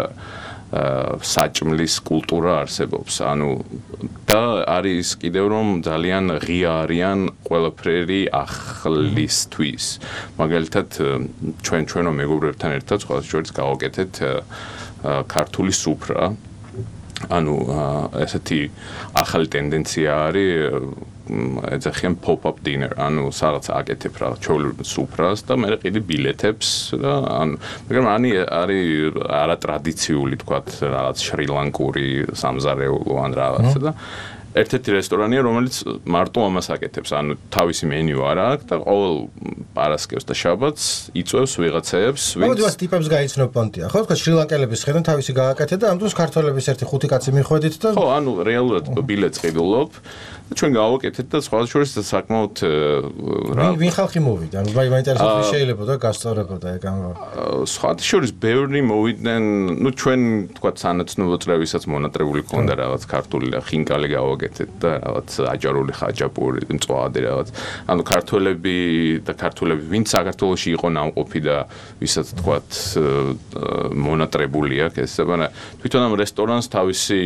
საჭმლის კულტურა არსებობს ანუ და არის კიდევ რომ ძალიან ღია არიან ყველაფერი ახლისთვის მაგალითად ჩვენ ჩვენო მეგობრებთან ერთად სხვა შორის გავაკეთეთ ქართული სუფრა ანუ ესეთი ახალი ტენდენცია არის ეძახიან pop-up dinner, ანუ სადაც აკეთებ რა ჩვეულებრივ სუფრას და მე კიდე ბილეთებს და ანუ მაგრამ ანი არის არატრადიციული თქვათ რაღაც შრი-ლანკური სამზარეულო ან რაღაცა და ერთ-ერთი რესტორანია რომელიც მარტო ამას აკეთებს ანუ თავისი მენიუ არ აქვს და ყოველ პარასკევს და შაბათს იწვევს ვიღაცებს ვინც მოდი მას ტიპებს გაიცნობ პონტია ხო თქვა შრი-ლანკელების ხედავ თავისი გააკეთე და ამ დროს ქართველების ერთი ხუთი კაცი მიხვედით და ხო ანუ რეალურად ბილეთს ყიდულობ ჩვენ გავაკეთეთ და სხვა შორის საკმაოდ რა ვინ ხალხი მოვიდა ანუ მაინტერესებს შეიძლება და გასწორებოდა ეგ ამ სხვა შორის ბევრი მოვიდნენ ნუ ჩვენ თქვა სანაცნობო წრევისაც მონატრებული ქონდა რაღაც ქართული და ხინკალი გავაკეთეთ და რაღაც აჯარული ხაჭაპური მწვადი რაღაც ანუ ქართველები და ქართველები ვინც საქართველოში იყო ნამყოფი და ვისაც თქვა მონატრებული აქვს ეს მაგრამ თვითონ ამ რესტორანს თავისი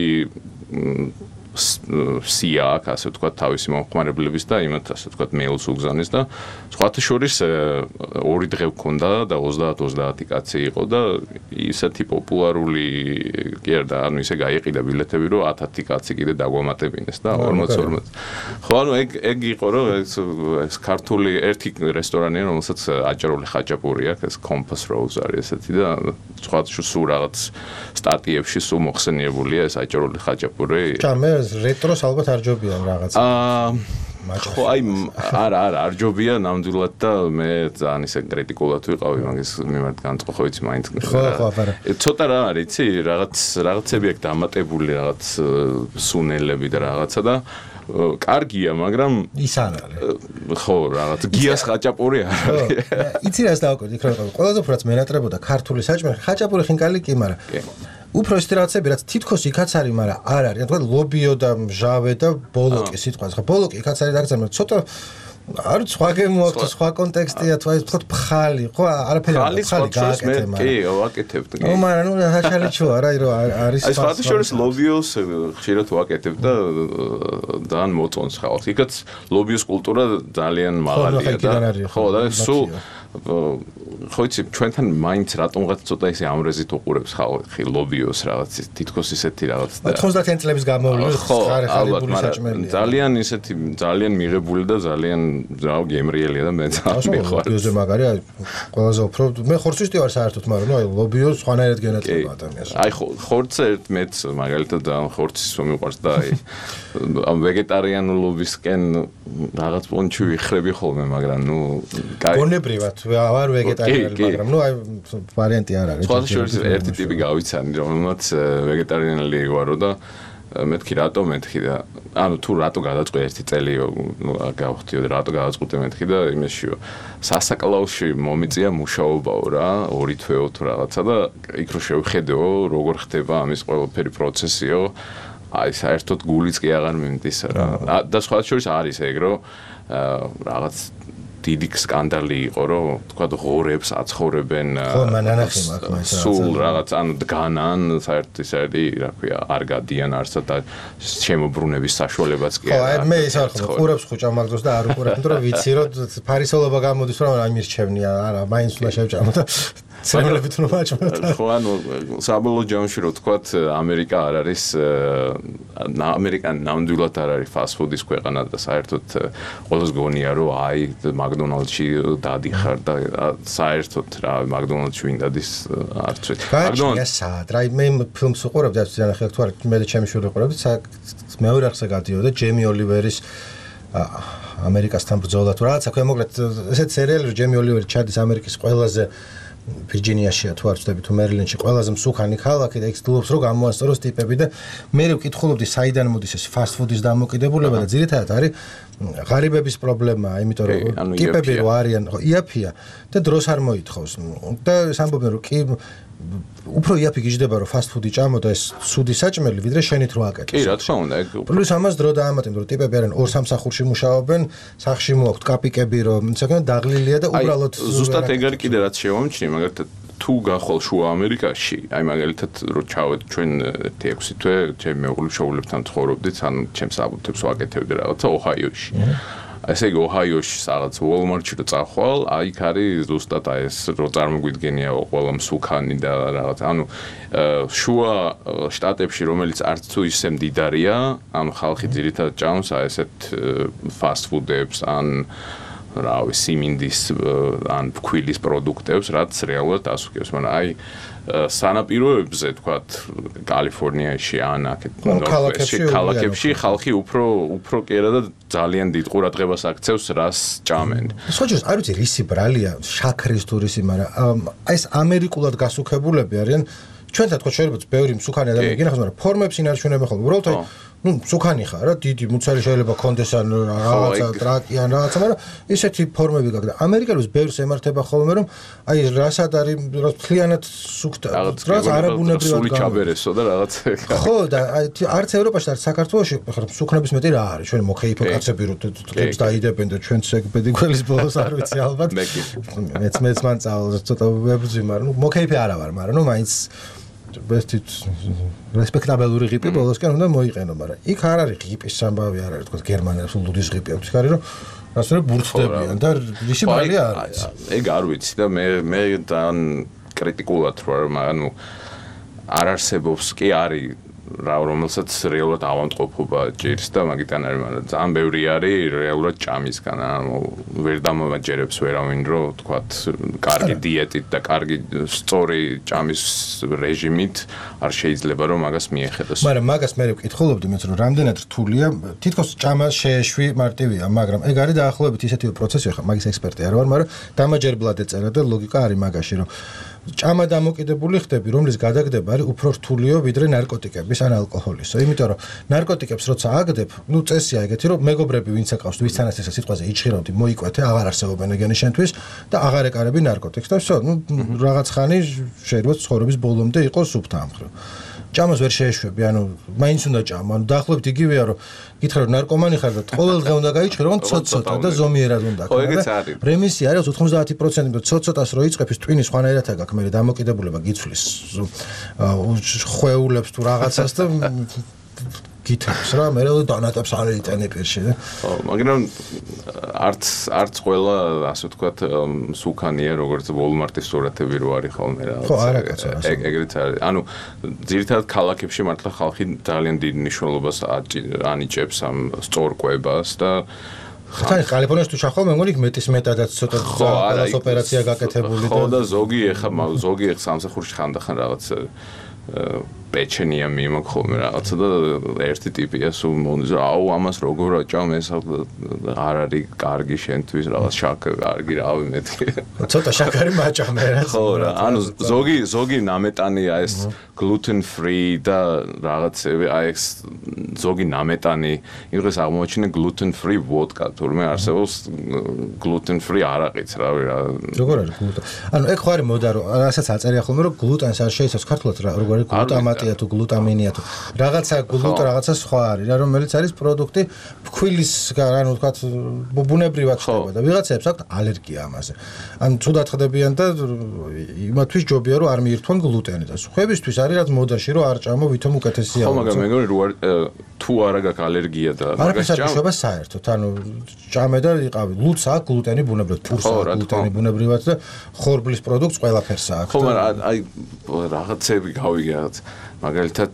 სია აქვს ასე ვთქვათ თავისი მომხმარებლების და იმათ ასე ვთქვათ მეილს უგზავნის და სხვათა შორის ორი დღე ვქონდა და ოცდაათ ოცდაათი კაცი იყო და ისეთი პოპულარული კი არა ანუ ისე გაიყიდა ბილეთები რომ ათი კაცი კიდე დაგვამატებინეს და ორმოც ორმოც ხო ანუ ეგ ეგ იყო რომ ეს ქართული ერთი რესტორანია რომელსაც აჭარული ხაჭაპური აქვს ეს Compass Rose არის ესეთი და სხვათა შორის სულ რაღაც სტატიებში სულ მოხსენიებულია ეს აჭარული ხაჭაპური ჭამე რეტროს ალბათ არ ჯობია რაღაც. აა ხო აი არა არა არ ჯობია ნამდვილად და მე ძალიან ისე კრიტიკულად ვიყავი მაგის მიმართ განწყო იცი მაინც ხო ხო აბარა ცოტა რა არის იცი რაღაც რაღაცები აქვს დამატებული რაღაც სუნელები და რაღაცა და კარგია მაგრამ ის არ არის ხო რაღაც გიას ხაჭაპური არ არის იცი რას დავაკეთე იქ რა ყველაზე უფრო მენატრებოდა ქართული საჭმელი ხაჭაპური ხინკალი კი მაგრამ უფრო ის რაღაცები რაც თითქოს იქაც არის მაგრამ არ არის თქვა ლობიო და მჟავე და ბოლოკი სიტყვა ხო ბოლოკი იქაც არის დაგრძელება ცოტა არ სხვა გემოაქვს, სხვა კონტექსტია, თუ აი თქვა ფხალი, ხო, არაფერი არ ფხალი გააკეთე მაგრამ. კი, ვაკეთებ. ო, მაგრამ ნუ საშალიჩო არა, რომ არის აი სხვა შორის ლობიოს ხშირად ვაკეთებ და ძალიან მოწონს ხალხს. იქაც ლობიოს კულტურა ძალიან მაღალია და ხო და სულ ხო იცი ჩვენთან მაინც რატომღაც ცოტა ისე ამრეზით უყურებს ხალხი ლობიოს რაღაც თითქოს ისეთი რაღაც და ოცდაათი წლების განმავლობაში ხარებული საჭმელია. ძალიან ისეთი ძალიან მიღებული და ძალიან რა გემრიელია და მე ძალიან მიყვარს. ლობიოზე მაგარი აი ყველაზე უფრო მე ხორცისტი ვარ საერთოდ, მაგრამ ნუ აი ლობიოს სხვანაირად გენაწილება ადამიანს. აი ხორცზე ერთ მეც მაგალითად ხორცის მიყვარს და აი ამ ვეგეტარიანულობისკენ რაღაც პონჩი ვიხრები ხოლმე, მაგრამ ნუ კაი გონებრივად ვარ ვეგეტარიანელი, მაგრამ ნუ აი ვარიანტი არ არის. სხვა შორის ერთი ტიპი გავიცანი, რომელმაც ვეგეტარიანელი ვარო და მეთქი რატო მეთქი და ანუ თუ რატო გადაწყვე ერთი წელი ნუ გავხდიო და რატო გადაწყვეტე მეთქი და იმაშიო სასაკლაოში მომიწია მუშაობაო რა ორი თვეო თუ რაღაცა და იქ რო შევხედეო როგორ ხდება ამის ყველაფერი პროცესიო აი საერთოდ გულიც კი აღარ მიმდის რა და სხვა შორის არის ეგ რომ რაღაც დიდი სკანდალი იყო რომ თქვა ღორებს აცხოვრებენ ხო მან ანახი მაგ სულ რაღაც ანუ დგანან საერთოდ ისეთი რა ქვია არ გადიან არსად და შემოbrunების საშუალებაც კი არა ხო მე ის არ ხო ყურებს ხუჭა მაგდროს და არ უყურებ იმიტომ რომ ვიცი რომ ფარისოლობა გამოდის რომ აი მირჩევნია არა მაინც უნდა შევჭამო და ცემლებით რომ აჭმოთ ხო ანუ საბოლოო ჯამში რო თქვათ ამერიკა არ არის ამერიკა ნამდვილად არ არის ფასტ ფუდის ქვეყანა და საერთოდ ყველას გონია რომ აი მაკდონალდში დადიხარ და საერთოდ რა მაკდონალდში ვინ დადის არც ვიცი მაკდონალდში სად რა მე ფილმს უყურებ და ძალიან ხელ თუ არ მე და ჩემი შვილი უყურებ მეორე ახსა გადიოდა ჯემი ოლივერის ამერიკასთან ბრძოლა თუ რაღაცა ქვე მოკლედ ესეთ სერიალი რომ ჯემი ოლივერი ჩადის ამერიკის ყველაზე ვირჯინიაშია თუ არ ვწდები თუ მერილენდში ყველაზე მსუქანი ქალაქი და იქ ცდილობს რომ გამოასწოროს ტიპები და მე ვკითხულობდი საიდან მოდის ეს ფასტ ფუდის დამოკიდებულება და ძირითადად არის ღარიბების პრობლემაა, იმიტომ რომ ტიპები რო არიან, ხო, იაფია და დროს არ მოითხოვს. და სამბობენ რომ კი უფრო იაფი გიждდება რომ ფასტ ფუდი ჭამო და ეს სუდი საჭმელი ვიდრე შენით რო აკეთოს. კი, რა თქმა უნდა, ეგ პლუს ამას დრო დაამატებენ რომ ტიპები არიან ორ სამსახურში მუშაობენ, სახში მოაქვთ კაპიკები რომ საკენ დაღლილია და უბრალოდ ზუსტად ეგ არის კიდე რაც შევამჩნი, მაგალითად თუ გახვალ შუა ამერიკაში, აი მაგალითად რო ჩავედ ჩვენ ექვსი თვე ჩემ მეუღლის შოულებთან ცხოვრობდით, ანუ ჩემს აბუთებს ვაკეთებდი რაღაცა ოჰაიოში. ესე იგი ოჰაიოში რაღაც Walmart-ში რო წახვალ, აი იქ არის ზუსტად აი ეს რო წარმოგვიდგენია ყველა მსუქანი და რაღაც, ანუ შუა შტატებში რომელიც არც თუ ისე მდიდარია, ანუ ხალხი ძირითადად ჭამს აი ესეთ ფასტ ფუდებს ან რავი სიმინდის ან ფქვილის პროდუქტებს, რაც რეალურად ასუქებს, მაგრამ აი სანაპიროებზე თქვათ კალიფორნიაში ან აქეთ ქალაქებში ხალხი უფრო უფრო კი არა და ძალიან დიდ ყურადღებას აქცევს რას ჭამენ. სხვაჯერს არ ვიცი რისი ბრალია, შაქრის თუ რისი, მაგრამ აი ეს ამერიკულად გასუქებულები არიან ჩვენთან თქო შეიძლება ბევრი მსუქანი ადამიანი გინახავს, მაგრამ ფორმებს ინარჩუნებენ ხოლმე. უბრალოდ აი ну, მსუქანი ხარ რა, დიდი მუცარი შეიძლება კონდეს ან რაღაცა ტრაკი ან რაღაცა, მაგრამ ისეთი ფორმები გაქვს და ამერიკელებს ბევრს ემართება ხოლმე რომ აი რასად არის მთლიანად სუქთა, რაც არაბუნებრივად სული ჩაბერესო და რაღაც ხო და არც ევროპაში არც საქართველოში ხარ მსუქნების მეტი რა არის, ჩვენ მოქეიფო კაცები რომ თებს დაიდებენ და ჩვენც ეგ ბედიკველის ბოლოს არ ვიცი ალბათ. მეც მეც მან წავალ ცოტა ვებრძვი, მაგრამ ნუ მოქეიფი არა ვარ, მაგრამ ნუ მაინც ბესტით რესპექტაბელური ღიპი ბოლოსკენ უნდა მოიყენო, მაგრამ იქ არ არის ღიპის სამბავი, არ არის თქო გერმანელს ლუდის ღიპი აქვს, ხარი რომ ასე რომ ბურთდებიან და რისი ბალი არის. ეგ არ ვიცი და მე მე ძალიან კრიტიკულად ვარ, მაგრამ ნუ არ არსებობს კი არის რა რომელსაც რეალურად ავანტყოფობა ჭირს და მაგიტან არის, მაგრამ ძალიან ბევრი არის რეალურად ჭამისგან, ანუ ვერ დამოვაჯერებს ვერავინ რომ თქვათ კარგი დიეტით და კარგი სწორი ჭამის რეჟიმით არ შეიძლება რომ მაგას მიეხედოს. მაგრამ მაგას მე ვკითხულობდი მეც რომ რამდენად რთულია, თითქოს ჭამას შეეშვი მარტივია, მაგრამ ეგ არის დაახლოებით ისეთივე პროცესი, ხა მაგის ექსპერტი არ ვარ, მაგრამ დამაჯერებლად ეწერა და ლოგიკა არის მაგაში, რომ ჭამა დამოკიდებული ხდები, რომლის გადაგდება არის უფრო რთულიო ვიდრე ნარკოტიკების ან ალკოჰოლისო. იმიტომ რომ ნარკოტიკებს როცა აგდებ, ну წესია ეგეთი, რომ მეგობრები ვინც აკავს, ვისთანაც ესე სიტყვაზე იჭირავდი, მოიკვეთე, აღარ არსებობენ ეგენი შენთვის და აღარ ეკარები ნარკოტიკს და всё, ну რაღაც ხანი შეიძლება ცხოვრების ბოლომდე იყოს სუფთა ამხრივ. ჭამას ვერ შეეშვები, ანუ მაინც უნდა ჭამა. ანუ დაახლოებით იგივეა, რომ გითხრა რომ ნარკომანი ხარ და ყოველ დღე უნდა გაიჭირო, რომ ცოტ-ცოტა და ზომიერად უნდა ხო. რემისია არის ოცდაათი პროცენტი, და ცოტ-ცოტას რო იწყებს, ტვინი სხვანაირად აქვს, მე დამოკიდებულება გიცვლის ხვეულებს თუ რაღაცას და გითხრას რა, მე რა დანატებს არ იტანე პირში და ხო, მაგრამ არც არც ყველა ასე ვთქვათ სუქანია, როგორც Walmart-ის სურათები რო არის ხოლმე რა. ხო, არა კაცო, ასე. ეგრეთ არის. ანუ ძირითადად ქალაქებში მართლა ხალხი ძალიან დიდ მნიშვნელობას ანიჭებს ამ სწორკვებას და ხან კალიფორნიაში თუ შეხო მე მგონი მეტის მეტადაც ცოტა ყველას ოპერაცია გაკეთებული და ხო და ზოგი ეხა ზოგი ეხ სამსახურში ხანდახან რაღაც პეჩენია მიმოქ ხოლმე რაღაცა და ერთი ტიპია სულ მონიზ აუ ამას როგორ აჭამ ეს არ არის კარგი შენთვის რაღაც შაქარი კარგი რავი მეთი ცოტა შაქარი მაჭამე რა ხო რა ანუ ზოგი ზოგი ნამეტანია ეს gluten free და რაღაცები აი ეს ზოგი ნამეტანი იმას აღმოჩინე gluten free vodka თურმე არსებობს gluten free არაყიც რავი რა როგორ არის gluten ანუ ეგ ხო არის მოდა რომ რასაც აწერია ხოლმე რომ gluten-ს არ შეიცავს ქართულად როგორ არის glutamatია თუ glutamine-ია თუ რაღაცა gluten რაღაცა სხვა არის რა რომელიც არის პროდუქტი ფქვილის ანუ თქვა ბუნებრივად ხდება და ვიღაცებს აქვთ ალერგია ამაზე ან თუდად ხდებიან და იმათთვის ჯობია რომ არ მიირთვან gluten-ი და სხვებისთვის არის რაც მოდაში რომ არ ჭამო ვითომ უკეთესია ხო მაგრამ მეგონი რომ თუ არა გაქვს ალერგია და მაგას ჭამ საერთოდ ანუ ჭამე და იყავი ლუც აქვს gluten-ი ბუნებრივად პურს აქვს gluten-ი ბუნებრივად და ხორბლის პროდუქტს ყველაფერს აქვს ხო მაგრამ აი რაღაცები გავიგე რაღაც მაგალითად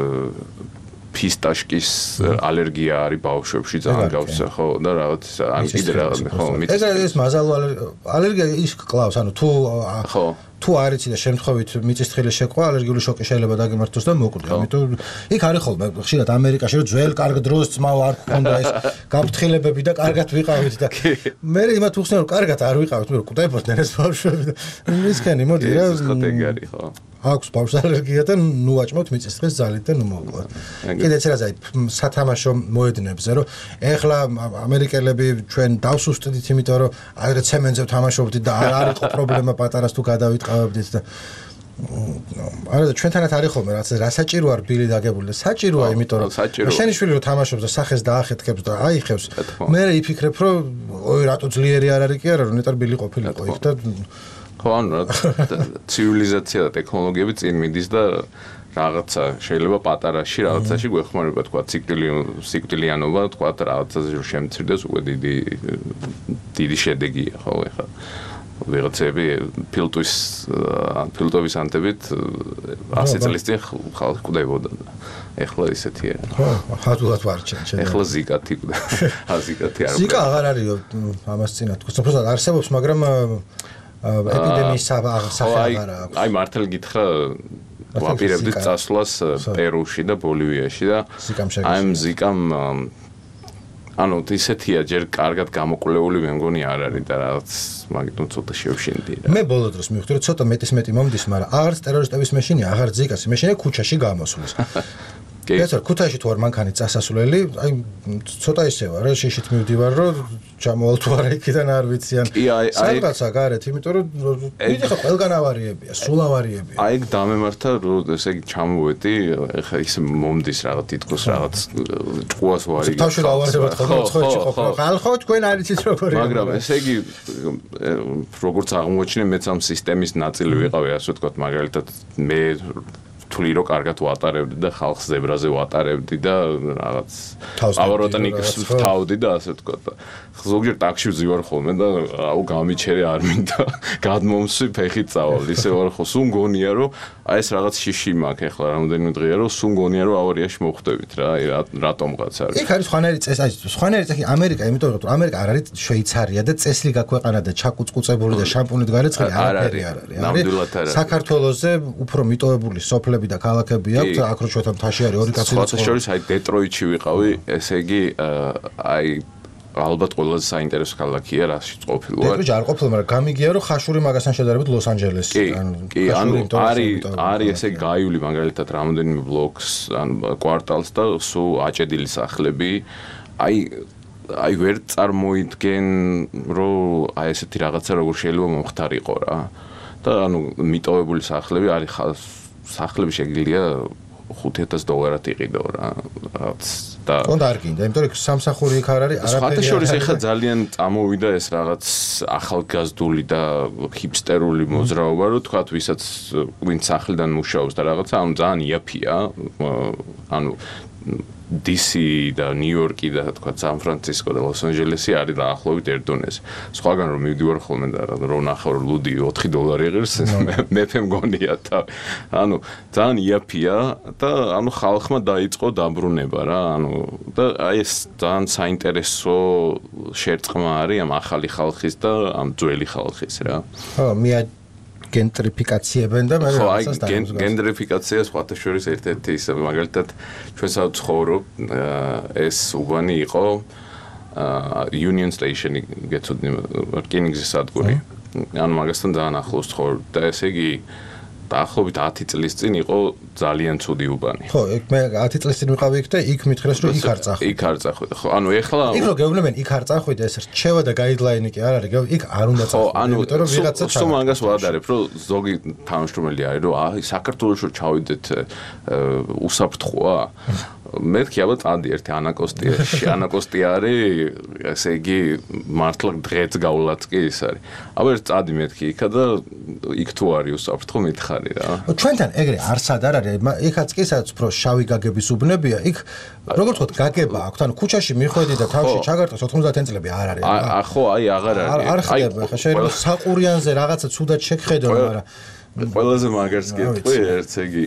ფისტაშკის ალერგია არის ბავშვებში ძალიან გავსა ხო და რაღაც ან კიდე რაღაც ხო ეს არის მაზალო ალერგია ის კლავს ანუ თუ ხო თუ არ იცი და შემთხვევით მიწისძვრილის შეკვა ალერგიული შოკი შეიძლება დაგემართოს და მოკვდე ამიტომ იქ არის ხოლმე ხშირად ამერიკაში რომ ძველ კარგ დროს ძმაო არ გქონდა ეს გაფრთხილებები და კარგად ვიყავით და მე იმათ უხსნა რომ კარგად არ ვიყავით მე კვდებოდნენ ეს ბავშვები და ისქენი მოდი რა სკოტეგარი ხო აქვს ბავშვს ალერგია და ნუ აჭმოთ მიწისძვრის ძალით და ნუ მოვყვა კიდე ეს რაზეა სათამაშო მოედნებზე რომ ეხლა ამერიკელები ჩვენ დავსუსტდით იმიტომ რომ აგრე ცემენტზე თამაშობდით და არ არის პრობლემა პატარას თუ გადავიტყავებდით და არა და ჩვენთანაც არის ხოლმე რაც რასაჭირო არ ბილი დაგებული და საჭიროა იმიტომ რომ შენი შვილი რომ თამაშობს და სახეს დაახეთქებს და აიხევს მე იფიქრებ რომ ოი რატო ძლიერი არ არის კი არა რომ ნეტარ ბილი ყოფილიყო იქ და ხო ანუ ცივილიზაცია და ტექნოლოგიები წინ მიდის და რაღაცა შეიძლება პატარაში რაღაცაში გვეხმარება თქვა ციკლი ციკლიანობა თქვა რაღაცაზე რომ შემცირდეს უკვე დიდი დიდი შედეგია ხო ეხლა ვიღაცები ფილტვის ფილტვის ანტებით ასი წლის წინ ხალხი კვდებოდა ეხლა ისეთია ხო ხათულად ვარჩენ ეხლა ზიკათი კვდა აზიკათი არ ზიკა აღარ არის ამას წინა თქვა უბრალოდ არსებობს მაგრამ ეპიდემიის სახე აღარა აქვს აი მართალ გითხრა ვაპირებდით წასვლას პერუში და ბოლივიაში და აი ზიკამ ანუ ისეთია ჯერ კარგად გამოკვლეული მე მგონი არ არის და რაღაც მაგიტომ ცოტა შევშინდი რა მე ბოლო დროს მივხვდი რომ ცოტა მეტის მეტი მომდის მაგრამ არც ტერორისტების მეშინია აღარ ზიკას მეშინია ქუჩაში გამოსulis ეს არ ქუთაისში თუ არ მანქანი წასასვლელი აი ცოტა ისევა რა შეშით მივდივარ რომ ჩამოვალ თუ არა იქიდან არ ვიციან სადღაცა გარეთ იმიტომ რომ დიდი ხა ყველგან ავარიებია სულ ავარიებია აი დამემართა რომ ესე იგი ჩამოვედი ეხა ის მომდის რაღაც თითქოს რაღაც ჭკუას ვარი თავში გავარდებათ ხოლმე ცხოეთში ყოფნა ხალხო თქვენ არ იცით როგორია მაგრამ ესე იგი როგორც აღმოჩინე მეც ამ სისტემის ნაწილი ვიყავი ასე ვთქვათ მაგალითად მე თვლი რომ კარგად ვატარებდი და ხალხს ზებრაზე ვატარებდი და რაღაც ავაროტანიკს ვთავდი და ასე ვთქვათ და ზოგჯერ ტაქსში ვზივარ ხოლმე და აუ გამიჩერე არ მინდა გადმომსვი ფეხით წავალ ისე ვარ ხო სულ მგონია რომ აი ეს რაღაც შიში მაქვს ეხლა რამოდენიმე დღეა რომ სულ მგონია რომ ავარიაში მოხვდებით რა აი რატომღაც არის იქ არის სხვანაირი წესი აი სხვანაირი წესი ამერიკა იმიტომ რომ ამერიკა არ არის შვეიცარია და წესლი გაქვეყანა და ჩაკუწკუწებული და შამპუნით გარეცხილი არაფერი არ არის საქართველოზე უფრო მიტოვებული სოფლები და ქალაქები აქვს აქ რო ჩვენთან მთაში არის ორი კაცი და შორის აი დეტროიტში ვიყავი ესე იგი აი ალბათ ყველაზე საინტერესო ქალაქია რაში ყოფილი ვარ. დეტროიტი არ ყოფილი, მაგრამ გამიგია რომ ხაშური მაგასთან შედარებით ლოს-ანჯელესი. კი, ანუ არის არის ესე გაიული მაგალითად რამოდენიმე ბლოკს ან კვარტალს და სულ აჭედილი სახლები. აი აი ვერ წარმოიდგენ რომ აი ესეთი რაღაცა როგორ შეიძლება მომხდარიყო რა. და ანუ მიტოვებული სახლები არის სახლები შეგიძლია ხუთი ათასი დოლარად იყიდო რა. რაც და კონდა არ გინდა, იმიტომ რომ სამსახური იქ არ არის, არაფერი. სხვათა შორის ეხლა ძალიან წამოვიდა ეს რაღაც ახალგაზრდული და ჰიპსტერული მოძრაობა, რომ თქვათ, ვისაც ვინც სახლიდან მუშაობს და რაღაცა, ანუ ძალიან იაფია, ანუ დი სი და ნიუ-იორკი და თქვა სან-ფრანცისკო და ლოს-ანჯელესი არის დაახლოებით ერთ დონეზე. სხვაგან რომ მივდივარ ხოლმე და რომ ნახავ რომ ლუდი ოთხი დოლარი ღირს, მეფე მგონია და ანუ ძალიან იაფია და ანუ ხალხმა დაიწყო დაბრუნება რა, ანუ და აი ეს ძალიან საინტერესო შერწყმა არის ამ ახალი ხალხის და ამ ძველი ხალხის რა. ხო, მია გენტრიფიკაციებენ და მაგრამ რაღაცას დაიმსგავს. გენტრიფიკაცია სხვათა შორის ერთ-ერთი ის მაგალითად ჩვენ სადაც ცხოვრობ ეს უბანი იყო Union Station-ი გეცოდნი რკინიგზის სადგური. ანუ მაგასთან ძალიან ახლოს ცხოვრობ და ესე იგი დაახლოებით ათი წლის წინ იყო ძალიან ცუდი უბანი. ხო, ეგ მე ათი წლის წინ ვიყავი იქ და იქ მითხრეს რომ იქ არ წახვიდე. იქ არ წახვიდე. ხო, ანუ ეხლა იქ რო გეუბნებენ იქ არ წახვიდე, ეს რჩევა და გაიდლაინი კი არ არის, იქ არ უნდა წახვიდე. ანუ იმიტომ რომ ვიღაცა სულ მაგას ვადარებ, რომ ზოგი თანამშრომელი არის, რომ აი საქართველოს რო ჩავიდეთ უსაფრთხოა. მეთქი აბა წადი ერთი ანაკოსტი, ანაკოსტი არის, ესე იგი მართლა დღეც გავლაც კი ის არის. აბა ერთ წადი მეთქი იქა და იქ თუ არის უსაფრთხო მითხარი რა. ჩვენთან ეგრე არსად არ არის, იქაც კი სადაც უფრო შავი გაგების უბნებია, იქ როგორ ვთქვათ, გაგება აქვს, ანუ ქუჩაში მიხვედი და თავში ჩაგარტყეს ოთხმოცდაათი წლები არ არის. ხო, აი აღარ არის. არ ხდება, ხა შეიძლება საყურიანზე რაღაცა ცუდად შეგხედონ, მაგრამ ყველაზე მაგარს გეტყვი ერთ იგი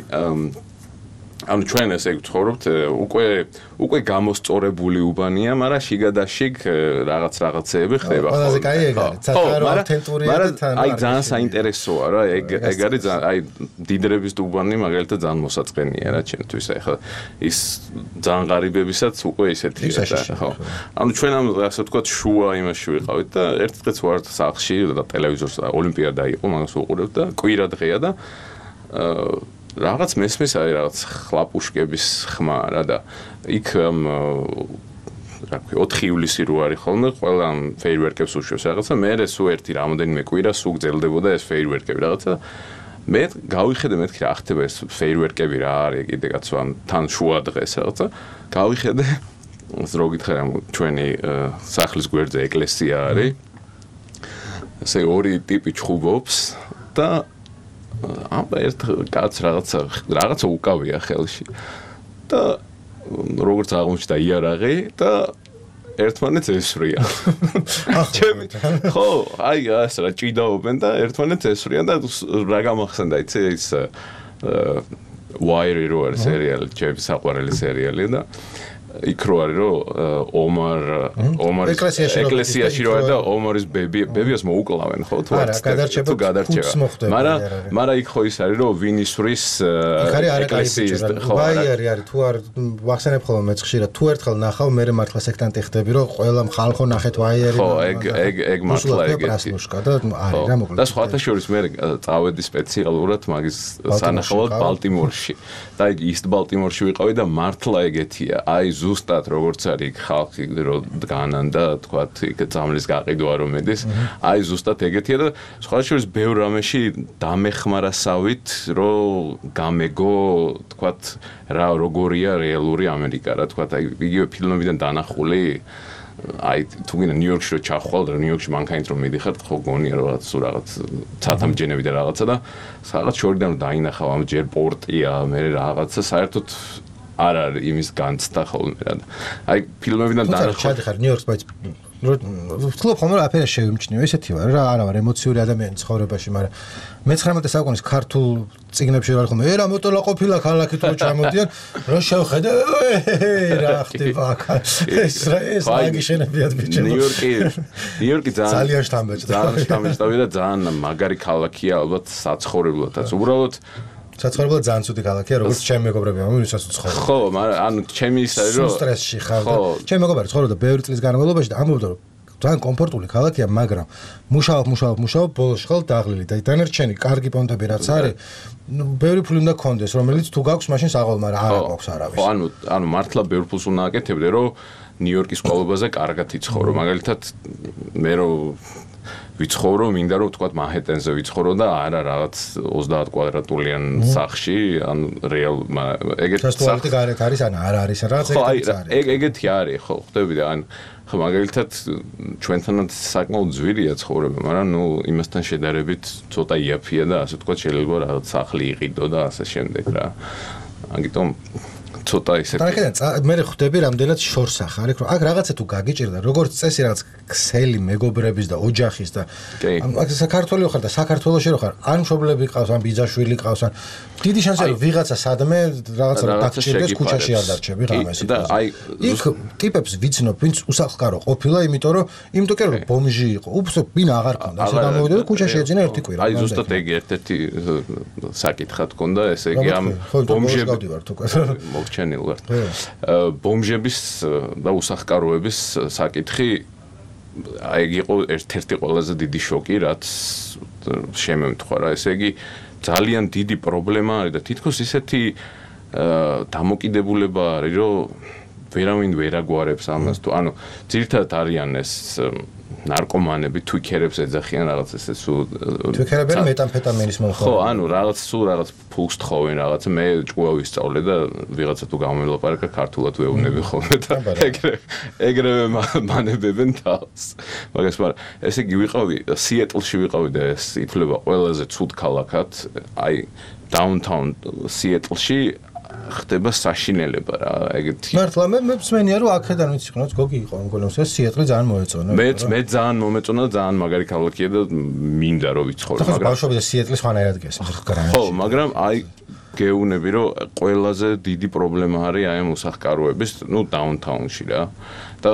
ანუ ჩვენ ესე ვცხოვრობთ, უკვე უკვე გამოსწორებული უბანია, მაგრამ შიგადაშიგ რაღაც რაღაცეები ხდება. ყველაზე კაი ეგ არის, ცალკე ავთენტურია და თან. აი ძალიან საინტერესოა რა, ეგ ეგ არის აი დიდრების უბანი მაგალითად ძალიან მოსაწყენია რა ჩვენთვის. ახლა ის ძალიან ღარიბებისაც უკვე ისეთია და ხო. ანუ ჩვენ ამ ასე ვთქვათ შუა იმაში ვიყავით და ერთ დღეს ვარ სახლში და ტელევიზორს ოლიმპიადა იყო, მაგას ვუყურებ და კვირა დღეა და აა რაღაც მესმის არის რაღაც ხლაპუშკების ხმა რა და იქ რა ქვია ოთხი ივლისი რო არის ხოლმე ყველა ფეირვერკებს უშვებს რაღაცა მე ეს ერთი რამოდენიმე კვირა სულ გრძელდებოდა ეს ფეირვერკები რაღაცა მე გავიხედე მეთქი რა ხდება ეს ფეირვერკები რა არის კიდე კაცო ამ თან შუა დღეს რაღაცა გავიხედე რო გითხრა რა ჩვენი სახლის გვერდზე ეკლესია არის ესე ორი ტიპი ჩხუბობს და ამ ერთ კაც რაღაცა რაღაცა უკავია ხელში და როგორც აღმოჩნდა იარაღი და ერთმანეთს ესვრიან. ჩემი ხო, აი ეს რა ჭიდაობენ და ერთმანეთს ესვრიან და რა გამახსენდა იცი ის Wire რო არის სერიალი, ჩემი საყვარელი სერიალი და იქ რო არის რომ ომარ ომარის ეკლესიაში რო არის და ომარის ბები ბებიას მოუკლავენ ხო თუ არ თუ გადარჩება მაგრამ მაგრამ იქ ხო ის არის რომ ვინისვრის ეკლესიის ხო აი არის არის თუ არ ვახსენებ ხოლმე მე ხშირად თუ ერთხელ ნახავ მე მართლა სექტანტი ხდები რომ ყველა ხალხო ნახეთ ვაიერი ხო ეგ ეგ ეგ მართლა ეგეთი და არის რა მოკლედ და სხვათა შორის მე წავედი სპეციალურად მაგის სანახავად ბალტიმორში და იქ ისტ ბალტიმორში ვიყავი და მართლა ეგეთია აი ზუსტად როგორც არის ხალხი რომ დგანან და თქვათ იქ ძამლის გაყიდვა რომ მედის აი ზუსტად ეგეთია და სხვა შორის ბევრ რამეში დამეხმარასავით რომ გამეგო თქვათ რა როგორია რეალური ამერიკა რა თქვათ აი იგივე ფილმებიდან დანახული აი თუ გინდა ნიუ-იორკში რო ჩახვალ და ნიუ-იორკში მანქანით რომ მიდიხარ ხო გონია რომ რაღაც სულ რაღაც ცათამჯენები და რაღაცა და რაღაც შორიდან რომ დაინახავ ამ ჯერ პორტია მე რაღაცა საერთოდ არ არის იმის განცდა ხოლმე რა. აი ფილმებიდან დანახავ. ჩადიხარ ნიუ-იორკს բայց ვთქვი ხოლმე აფერა შევიმჩნიო ესეთი ვარ რა არა ვარ ემოციური ადამიანი ცხოვრებაში მაგრამ მეცხრამეტე საუკუნის ქართულ წიგნებში ვარ ხოლმე ერა მოტოლა ყოფილა ქალაქით რო ჩამოდიან რო შევხედე რა ხდება აქ ეს რა ეს მაგიშენებიათ ბიჭო ნიუ-იორკი ნიუ-იორკი ძალიან შთამბეჭდა ძალიან შთამბეჭდა და ძალიან მაგარი ქალაქია ალბათ საცხოვრებლადაც უბრალოდ საცხოვრებლად ძალიან ცუდი ქალაქია, როგორც ჩემი მეგობრები ამბობენ, ვისაც ცხოვრობ. ხო, მაგრამ ანუ ჩემი ის არის რომ სტრესში ხარ და ჩემი მეგობარი ცხოვრობდა ბევრი წლის განმავლობაში და ამბობდა რომ ძალიან კომფორტული ქალაქია, მაგრამ მუშაობ, მუშაობ, მუშაობ, ბოლოს ხალ დაღლილი და დანარჩენი კარგი პონტები რაც არის, ნუ ბევრი ფული უნდა გქონდეს, რომელიც თუ გაქვს მაშინ საღოლ, მაგრამ არ აქვს არავის. ხო, ანუ ანუ მართლა ბევრ ფულს უნდა აკეთებდე, რომ ნიუ-იორკის ყოლობაზე კარგად იცხოვრო. მაგალითად მე რო ვიცხოვრო, მინდა რომ თქვა მანჰეტენზე ვიცხოვრო და არა რაღაც ოცდაათ კვადრატულიან სახლში, ან რეალ ეგეთ სახლი გარეთ არის, ან არ არის, რაღაც ეგეთი არის. ეგ ეგეთი არის, ხო, ხვდები და ან ხო მაგალითად ჩვენთანაც საკმაოდ ძვირია ცხოვრება, მაგრამ ნუ იმასთან შედარებით ცოტა იაფია და ასე თქვა შეიძლება რაღაც სახლი იყიდო და ასე შემდეგ რა. ამიტომ ცოტა ისეთი. და ახლა მე ხვდები რამდენად შორს ახარ, იქ რომ აქ რაღაცა თუ გაგიჭირდა, როგორც წესი რაღაც ქსელი მეგობრების და ოჯახის და აქ საქართველოს ხარ და საქართველოში რო ხარ, ან მშობლები ყავს, ან ბიძაშვილი ყავს, ან დიდი შანსია რომ ვიღაცა სადმე რაღაცა დაგჭირდეს ქუჩაში არ დარჩები ღამეს. და აი იქ ტიპებს ვიცნობ, ვინც უსახლკარო ყოფილა, იმიტომ რომ იმიტომ რომ ბომჟი იყო, უბრალოდ ვინ აღარ ქონდა, ესე გამოვიდა და ქუჩაში ეძინა ერთი კვირა. აი ზუსტად ეგ ერთ-ერთი საკითხად ქონდა, ესე იგი ამ ბომჟებს ჩენილ ვარ. ბომჟების და უსახლკაროების საკითხი აი იყო ერთ-ერთი ყველაზე დიდი შოკი, რაც შემემთხვა რა. ესე იგი ძალიან დიდი პრობლემა არის და თითქოს ისეთი დამოკიდებულება არის, რომ ვერავინ ვერ აგვარებს ამას თუ ანუ ძირითადად არიან ეს ნარკომანები, თვიქერებს ეძახიან რაღაც ესე სულ თვიქერები მეტამფეტამინის მომხმარებელი. ხო, ანუ რაღაც სულ რაღაც ფულს თხოვენ, რაღაც მე ჭკუა ვისწავლე და ვიღაცა თუ გამომელაპარაკა ქართულად ვეუბნები ხოლმე და ეგრე ეგრევე მანებებენ თავს. მაგას მაგრამ ესე იგი ვიყავი სიეტლში ვიყავი და ეს ითვლება ყველაზე ცუდ ქალაქად, აი დაუნტაუნ სიეტლში ხდება საშინელება რა ეგეთი. მართლა მე მსმენია რომ აქედან ვიცი ხნოც გოგი იყო მგონი რომ სიეტლი ძალიან მოეწონა. მე მე ძალიან მომეწონა და ძალიან მაგარი ქალაქია და მინდა რომ ვიცხოვრო, მაგრამ ბავშვები და სიეტლის ხანერად გესმის გრანში. ხო, მაგრამ აი გეუნები რომ ყველაზე დიდი პრობლემა არის აი ამ უსახლკაროების, ნუ დაუნტაუნში რა. და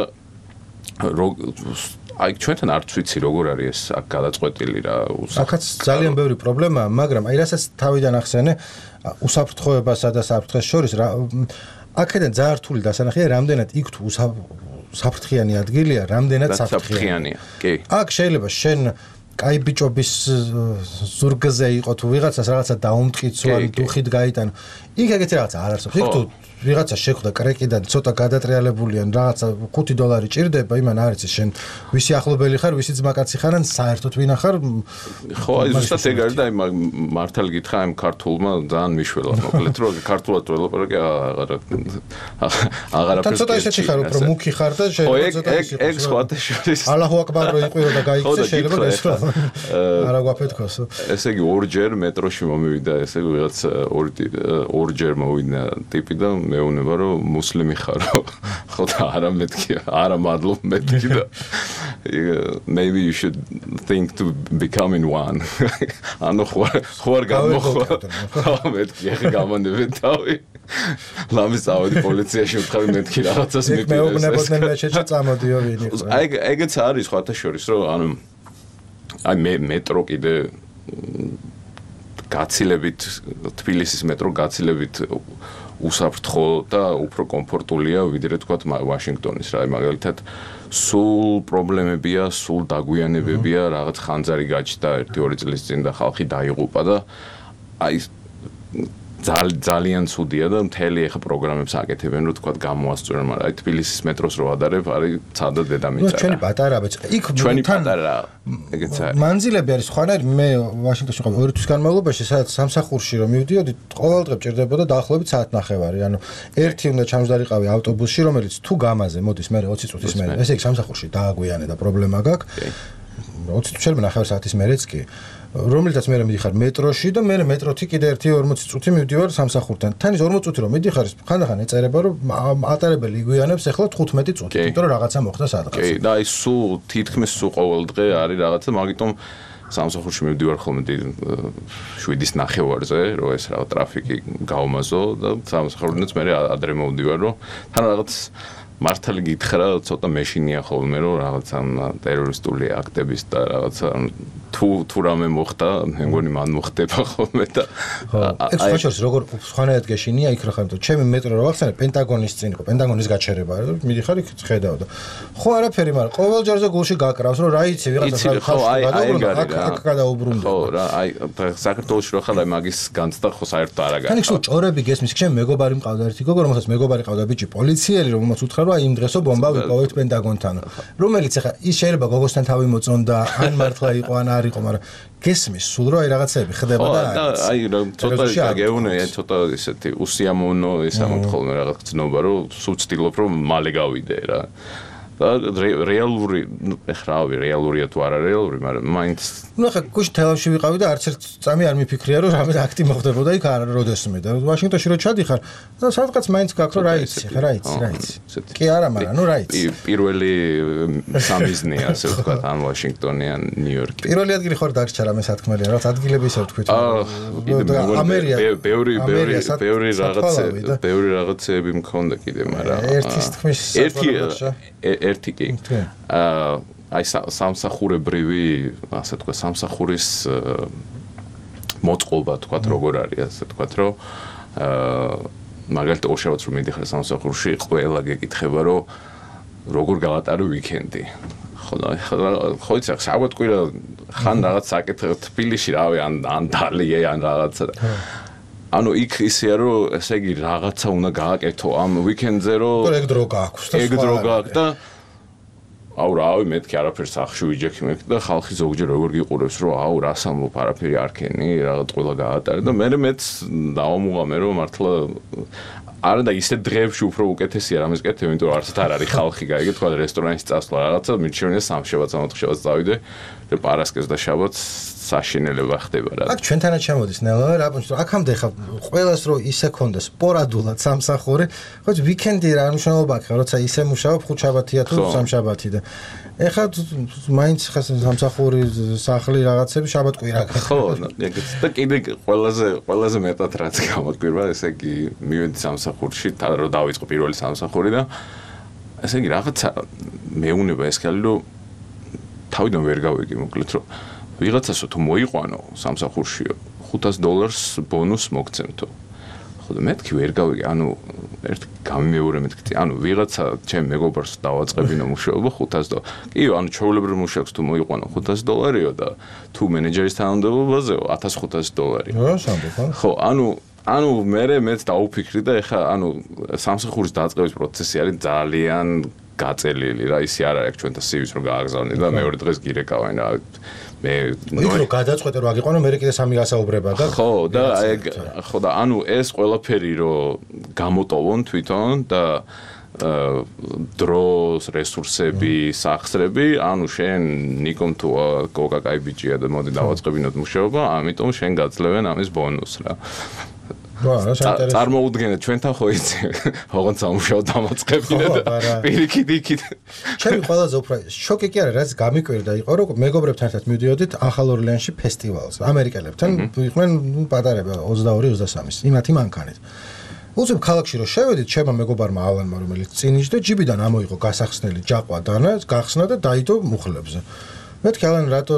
აი ჩვენთან არც ვიცი როგორ არის ეს აქ გადაწყვეტილი რა. აქაც ძალიან ბევრი პრობლემაა, მაგრამ აი რასაც თავიდან ახსენე უსაფრთხოებასა და საფრთხეს შორის რა აქედან ძალიან რთული დასანახია რამდენად იქ თუ საფრთხიანი ადგილია, რამდენად საფრთხიანია. კი. აქ შეიძლება შენ კაი ბიჭობის ზურგზე იყო თუ ვიღაცას რაღაცა დაუმტკიცო ან დუხით გაიტანო. იქ ეგეთი რაღაცა არ არსებობს. იქ თუ ვიღაცა შეხვდა კრეკიდან ცოტა გადატრიალებული ან რაღაცა ხუთი დოლარი ჭირდება, იმან არ იცის შენ ვისი ახლობელი ხარ, ვისი ძმაკაცი ხარ ან საერთოდ ვინ ახარ. ხო, აი ზუსტად ეგ არის და აი მართალი გითხრა ამ ქართულმა ძალიან მიშველა, მოკლედ რომ ქართულად ველაპარაკე აღარა აღარაფერს. ცოტა ისეთი ხარ, უფრო მუქი ხარ და შეიძლება ცოტა ისეთი. ეგ ეგ სხვათა შორის. ალაჰუ აკბარ რო იყვირო და გაიქცე შეიძლება ესრა. არა გვაფეთქოს. ესე იგი ორჯერ მეტროში მომივიდა, ესე იგი ვიღაც ორი ორჯერ მოვიდა ტიპი და მეუბნება რომ მუსლიმი ხარო. ხო და არა მეთქი, არა მადლობ მეთქი და maybe you should think to becoming one. ანუ ხო ხო გამოხო. მეთქი ახლა გამონდები თავი. ლამის ავედი პოლიციაში ვთხარი მეთქი რაღაცას მეკითხეს. მეუბნებოდნენ მე შეჭა წამოდიო ვინ იყო. აი ეგეც არის სხვათა შორის რომ ანუ აი მე მეტრო კიდე გაცილებით თბილისის მეტრო გაცილებით უსაფრთხო და უფრო კომფორტულია ვიდრე თქვა ვაშინგტონის რა მაგალითად სულ პრობლემებია, სულ დაგვიანებებია, რაღაც ხანძარი გაჩნდა ერთი ორი წლის წინ და ხალხი დაიღუპა და აი ძალიან ცუდია და მთელი ახლა პროგრამებს აკეთებენ რომ თქვა გამოასწორონ, მაგრამ აი თბილისის მეტროს რო ადარებ არის ცადა დედამიწა. ნუ ჩვენი პატარა ბეჭ. იქ ჩვენი პატარა ეგეც არის. მანძილები არის სხვანაირი. მე ვაშინგტონში ვიყავ ორი თვის განმავლობაში, სადაც სამსახურში რომ მივდიოდი, ყოველდღე მჭირდებოდა დაახლოებით საათ ნახევარი. ანუ ერთი უნდა ჩამსდარიყავი ავტობუსში, რომელიც თუ გამაზე მოდის მე ოცი წუთის მერე. ესე იგი სამსახურში დააგვიანე და პრობლემა გაქვს. ოცი წუთი შეიძლება ნახევარ საათის მერეც კი. რომელიცაც მე მიდიხარ მეტროში და მე მეტროთი კიდე ერთი ორმოცი წუთი მივდივარ სამსახურთან. თან ის ორმოცი წუთი რომ მიდიხარ, ხანდახან ეწერება რომ ატარებელი იგვიანებს ახლა თხუთმეტი წუთი, იმიტომ რომ რაღაცა მოხდა სადღაც. კი, და აი სულ თითქმის სულ ყოველ დღე არის რაღაცა, მაგიტომ სამსახურში მივდივარ ხოლმე შვიდის ნახევარზე, რომ ეს რა ტრაფიკი გავმაზო და სამსახურიდანაც მე ადრე მოვდივარ, რომ თან რაღაც მართალი გითხრა, ცოტა მეშინია ხოლმე რომ რაღაცა ტერორისტული აქტების და რაღაცა თუ თუ რამე მოხდა, მე მგონი მან მოხდება ხოლმე და აი ეს ხოჭოს როგორ სხვანაირად გეშინია იქ რა ხარ თუ ჩემი მეტრო რა ვახსენე პენტაგონის წინ იყო, პენტაგონის გაჩერება რა მიდიხარ იქ ხედავ და ხო არაფერი, მაგრამ ყოველ ჯერზე გულში გაკრავს რომ რა იცი ვიღაცა გადაუბრუნდა აქ აქ გადაუბრუნდა. ხო რა, აი საქართველოში რო ხარ აი მაგის განცდა ხო საერთოდ არ აგარ. თან იქ სულ ჭორები გესმის, ჩემ მეგობარი მყავდა ერთი გოგო, რომელსაც მეგობარი ყავდა ბიჭი პოლიციელი, რომელსაც უთხრა რომ რომ იმ დღესო ბომბა ვიპოვეთ პენტაგონთან. რომელიც ახლა ის შეიძლება გოგოსთან თავი მოწონდა, ან მართლა იყო, ან არ იყო, მაგრამ გესმის სულ რომ აი რაღაცები ხდება და აი რომ ცოტა გაგეუნია, ცოტა ისეთი უსიამოვნო ის ამოთხოვნე რაღაც ცნობა, რომ სულ ვცდილობ რომ მალე გავიდე რა. და რეალური ეხრავი რეალურია თუ არა რეალური, მაგრამ მაინც ნუ ახლა გუშინ თელავში ვიყავი და არც ერთ წამი არ მიფიქრია რომ რამე აქტი მოხდებოდა იქ არ როდესმე და ვაშინგტონში რო ჩადიხარ და სადღაც მაინც გაქვს რომ რა იცი, რა იცი, რა იცი. კი არა, მაგრამ ნუ რა იცი. პირველი სამიზნე ასე ვთქვათ, ან ვაშინგტონი ან ნიუ-იორკი. პირველი ადგილი ხარ დაგრჩა რამე სათქმელია, რაღაც ადგილები ისე ვთქვით. ამერია, ბევრი ბევრი ბევრი რაღაცა, ბევრი რაღაცები მქონდა კიდე, მაგრამ ერთის თქმის ერთი ერთი კი. აა აი სამსახურებრივი, ასე თქვა, სამსახურის მოწყობა თქვა როგორ არის, ასე თქვა, რომ აა მაგალითად ოშავაც რომ მიდიხარ სამსახურში, ყველა გეკითხება, რომ როგორ გავატარე ვიკენდი. ხო და ხო იცი, საგვეთკვირა ხან რაღაც საკითხი თბილისში რავი ან ან დალია ან რაღაცა. ანუ იქ ისეა რომ ესე იგი რაღაცა უნდა გააკეთო ამ ვიკენდზე რომ ეგ დრო გააქვს და ეგ დრო გააქვს და აუ რავი მეთქი არაფერს ახში ვიჯექი მეთქი და ხალხი ზოგჯერ როგორ გიყურებს რომ აუ რას ამბობ არაფერი არ ქენი რაღაც ყველა გაატარე და მე მეც დავამუღამე რომ მართლა არა და ისე დღეებში უფრო უკეთესია რამეს კეთებ, იმიტომ რომ არც არ არის ხალხი გაიგე, თქვა რესტორანში წასვლა რაღაცა, მირჩევნია სამშაბათს, სამოთხშაბათს წავიდე და პარასკევს და შაბათს საშინელება ხდება რა. აქ ჩვენთანაც ჩამოდის ნელა რა პუნქტი, აქამდე ხა ყველას რო ისე კონდეს სპორადულად სამსახური, ხო ვიკენდი რა მნიშვნელობა აქვს, როცა ისე მუშაობ ხუთშაბათია თუ სამშაბათი და ეხლა მაინც ხა სამსახური სახლი რაღაცები შაბათ-კვირა გაქვს. ხო, ეგეც და კიდე ყველაზე ყველაზე მეტად რაც გამოგვირვა, ესე იგი მივედი სამსახურში, რომ დავიწყო პირველი სამსახური და ესე იგი რაღაცა მეუნება ეს ხალი რომ თავიდან ვერ გავიგე მოკლედ რომ ვიღაცასო თუ მოიყვანო სამსახურშიო ხუთას დოლარს ბონუს მოგცემთო. ხო და მეთქი ვერ გავიგე, ანუ ერთ გამიმეორე მეთქი, ანუ ვიღაცა ჩემ მეგობარს დავაწყებინო მუშაობა ხუთას დოლარს. კი, ანუ ჩვეულებრივ მუშაკს თუ მოიყვანო ხუთას დოლარიო და თუ მენეჯერის თანამდებობაზე ათას ხუთასი დოლარი. რა სამბობ, ხო, ანუ ანუ მე მეც დაუფიქრი და ეხა ანუ სამსახურის დაწყების პროცესი არის ძალიან გაწელილი რა, ისე არ არის ჩვენთან სი ვის რომ გააგზავნე და მეორე დღეს გირეკავენ რა. მე ნუ რო გადაწყვეტე რომ აგიყვანო, მე კიდე სამი გასაუბრება და ხო და ეგ ხო და ანუ ეს ყველაფერი რომ გამოტოვონ თვითონ და დროს, რესურსები, სახსრები, ანუ შენ ნიკომ თუ კოკაკაი ბიჭია და მოდი დავაწყებინოთ მუშაობა, ამიტომ შენ გაძლევენ ამის ბონუსს რა. წარმოუდგენთ ჩვენთან ხო იცი ოღონდ სამუშაო დამაწყებინე და პირიქით იქით ჩემი ყველაზე უფრო შოკი კი არა, რაც გამიკვირდა იყო რომ მეგობრებთან ერთად მივდიოდით ახალ ორლეანში ფესტივალს ამერიკელებთან იყვნენ პატარება ოცდაორი ოცდასამის იმათი მანქანით უცებ ქალაქში რომ შევედით ჩემმა მეგობარმა ალანმა რომელიც წინიშდა ჯიბიდან ამოიღო გასახსნელი ჯაყვა დანა გახსნა და დაიდო მუხლებზე მეთქი ალან რატო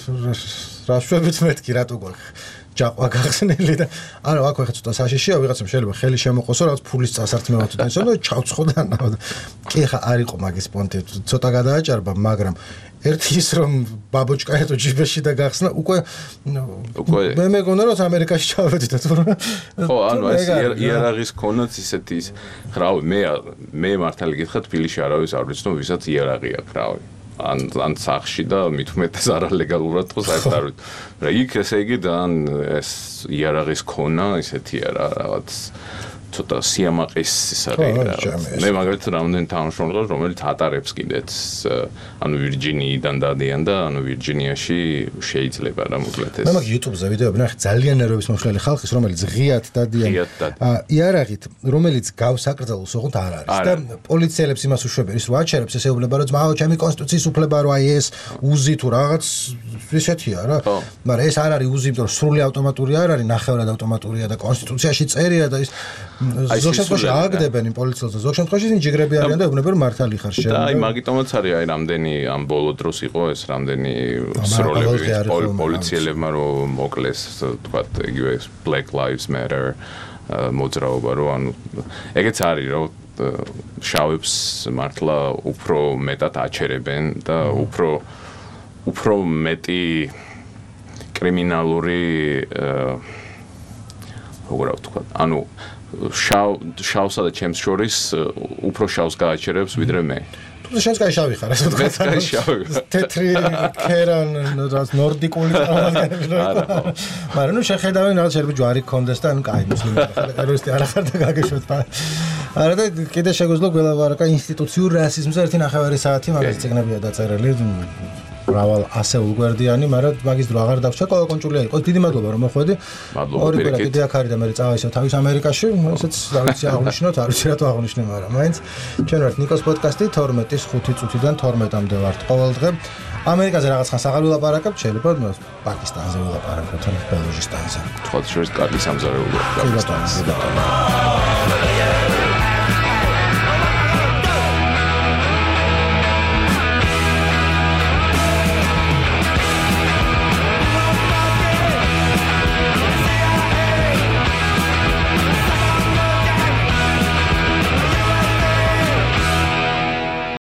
რა შვებით მეთქი რატო გვაქვს ჯაყვა გახსნელი და არა აქ ხა ცოტა საშიშია ვიღაცამ შეიძლება ხელი შემოყოსო რაც ფულის წასართმევად და ისე და ჩავცხო და კი ხა არ იყო მაგის პონტი ცოტა გადააჭარბა მაგრამ ერთი ის რომ ბაბოჭკა ეთო ჯიბეში და გახსნა უკვე უკვე მე მეგონა რომ ამერიკაში ჩავედი და თუ ხო ანუ ეს იარაღის კონაც ისეთი ის ხრავი მე მე მართალი გითხრა თბილისში არავის არ ვიცნობ ვისაც იარაღი აქვს ხრავი ან ან სახში და მით უმეტეს არალეგალურად ხო საერთოდ არ ვიცი რა იქ ესე იგი და ან ეს იარაღის ქონა ისეთია რა რაღაც ცოტა სიამაყის ის არის მე მაგალითად რამდენი თანამშრომელი რომელიც ატარებს კიდეც ანუ ვირჯინიიდან დადიან და ანუ ვირჯინიაში შეიძლება რა მოკლედ ეს მე მაგ YouTube-ზე ვიდეოები ნახე ძალიან ნერვების მომშლელი ხალხის რომელიც ღიად დადიან იარაღით რომელიც გავს აკრძალულს ოღონდ არ არის და პოლიციელებს იმას უშვებენ ის რომ აჩერებს ესეუბნება რომ ძმაო ჩემი კონსტიტუციის უფლება რომ აი ეს უზი თუ რაღაც ისეთია რა მაგრამ ეს არ არის უზი იმიტომ რომ სრული ავტომატური არ არის ნახევრად ავტომატურია და კონსტიტუციაში წერია და ის ზოგ შემთხვევაში ააგდებენ იმ პოლიციელს და ზოგ შემთხვევაში ისინი ჯიგრები არიან და ეუბნებიან რომ მართალი ხარ შენ და აი მაგიტომაც არის აი რამდენი ამ ბოლო დროს იყო ეს რამდენი სროლები პოლიციელებმა რომ მოკლეს თქვა იგივე Black Lives Matter მოძრაობა რომ ანუ ეგეც არის რომ შავებს მართლა უფრო მეტად აჩერებენ და უფრო უფრო მეტი კრიმინალური როგორ ვთქვა ანუ შავ შავსა და ჩემს შორის უფრო შავს გააჩერებს ვიდრე მე. თუ შენს კაი შავი ხარ, ასე ვთქვათ. მეც კაი შავი. თეთრი ქერან რაც ნორდიკული წარმომადგენელი. მაგრამ ნუ შეხედავენ რაღაც შეიძლება ჯვარი გქონდეს და ნუ კაი მუსლიმი ხარ, ტერორისტი არ ხარ და გაგეშვათ. არა და კიდე შეგვიძლია გველავარაკა ინსტიტუციურ რასიზმზე ერთი ნახევარი საათი მაგის წიგნებია დაწერილი. მრავალ ასეულ გვერდიანი, მაგრამ მაგის დრო აღარ დავრჩა, კოლაკონჭულია იყო. დიდი მადლობა რომ მოხვედი. ორი კვირა კიდე აქ არის და მე წავისო თავის ამერიკაში, ესეც დავიცი აღნიშნოთ, არ ვიცი რატო აღნიშნე, მაგრამ მაინც ჩვენ ვართ ნიკოს პოდკასტი თორმეტის ხუთი წუთიდან თორმეტამდე ვართ ყოველდღე. ამერიკაზე რაღაც ხანს აღარ ვილაპარაკებ, შეიძლება პაკისტანზე ვილაპარაკოთ, ბელოჯისტანზე. თქვათ შორის კარგი სამზარეულოა. კი ბატონო.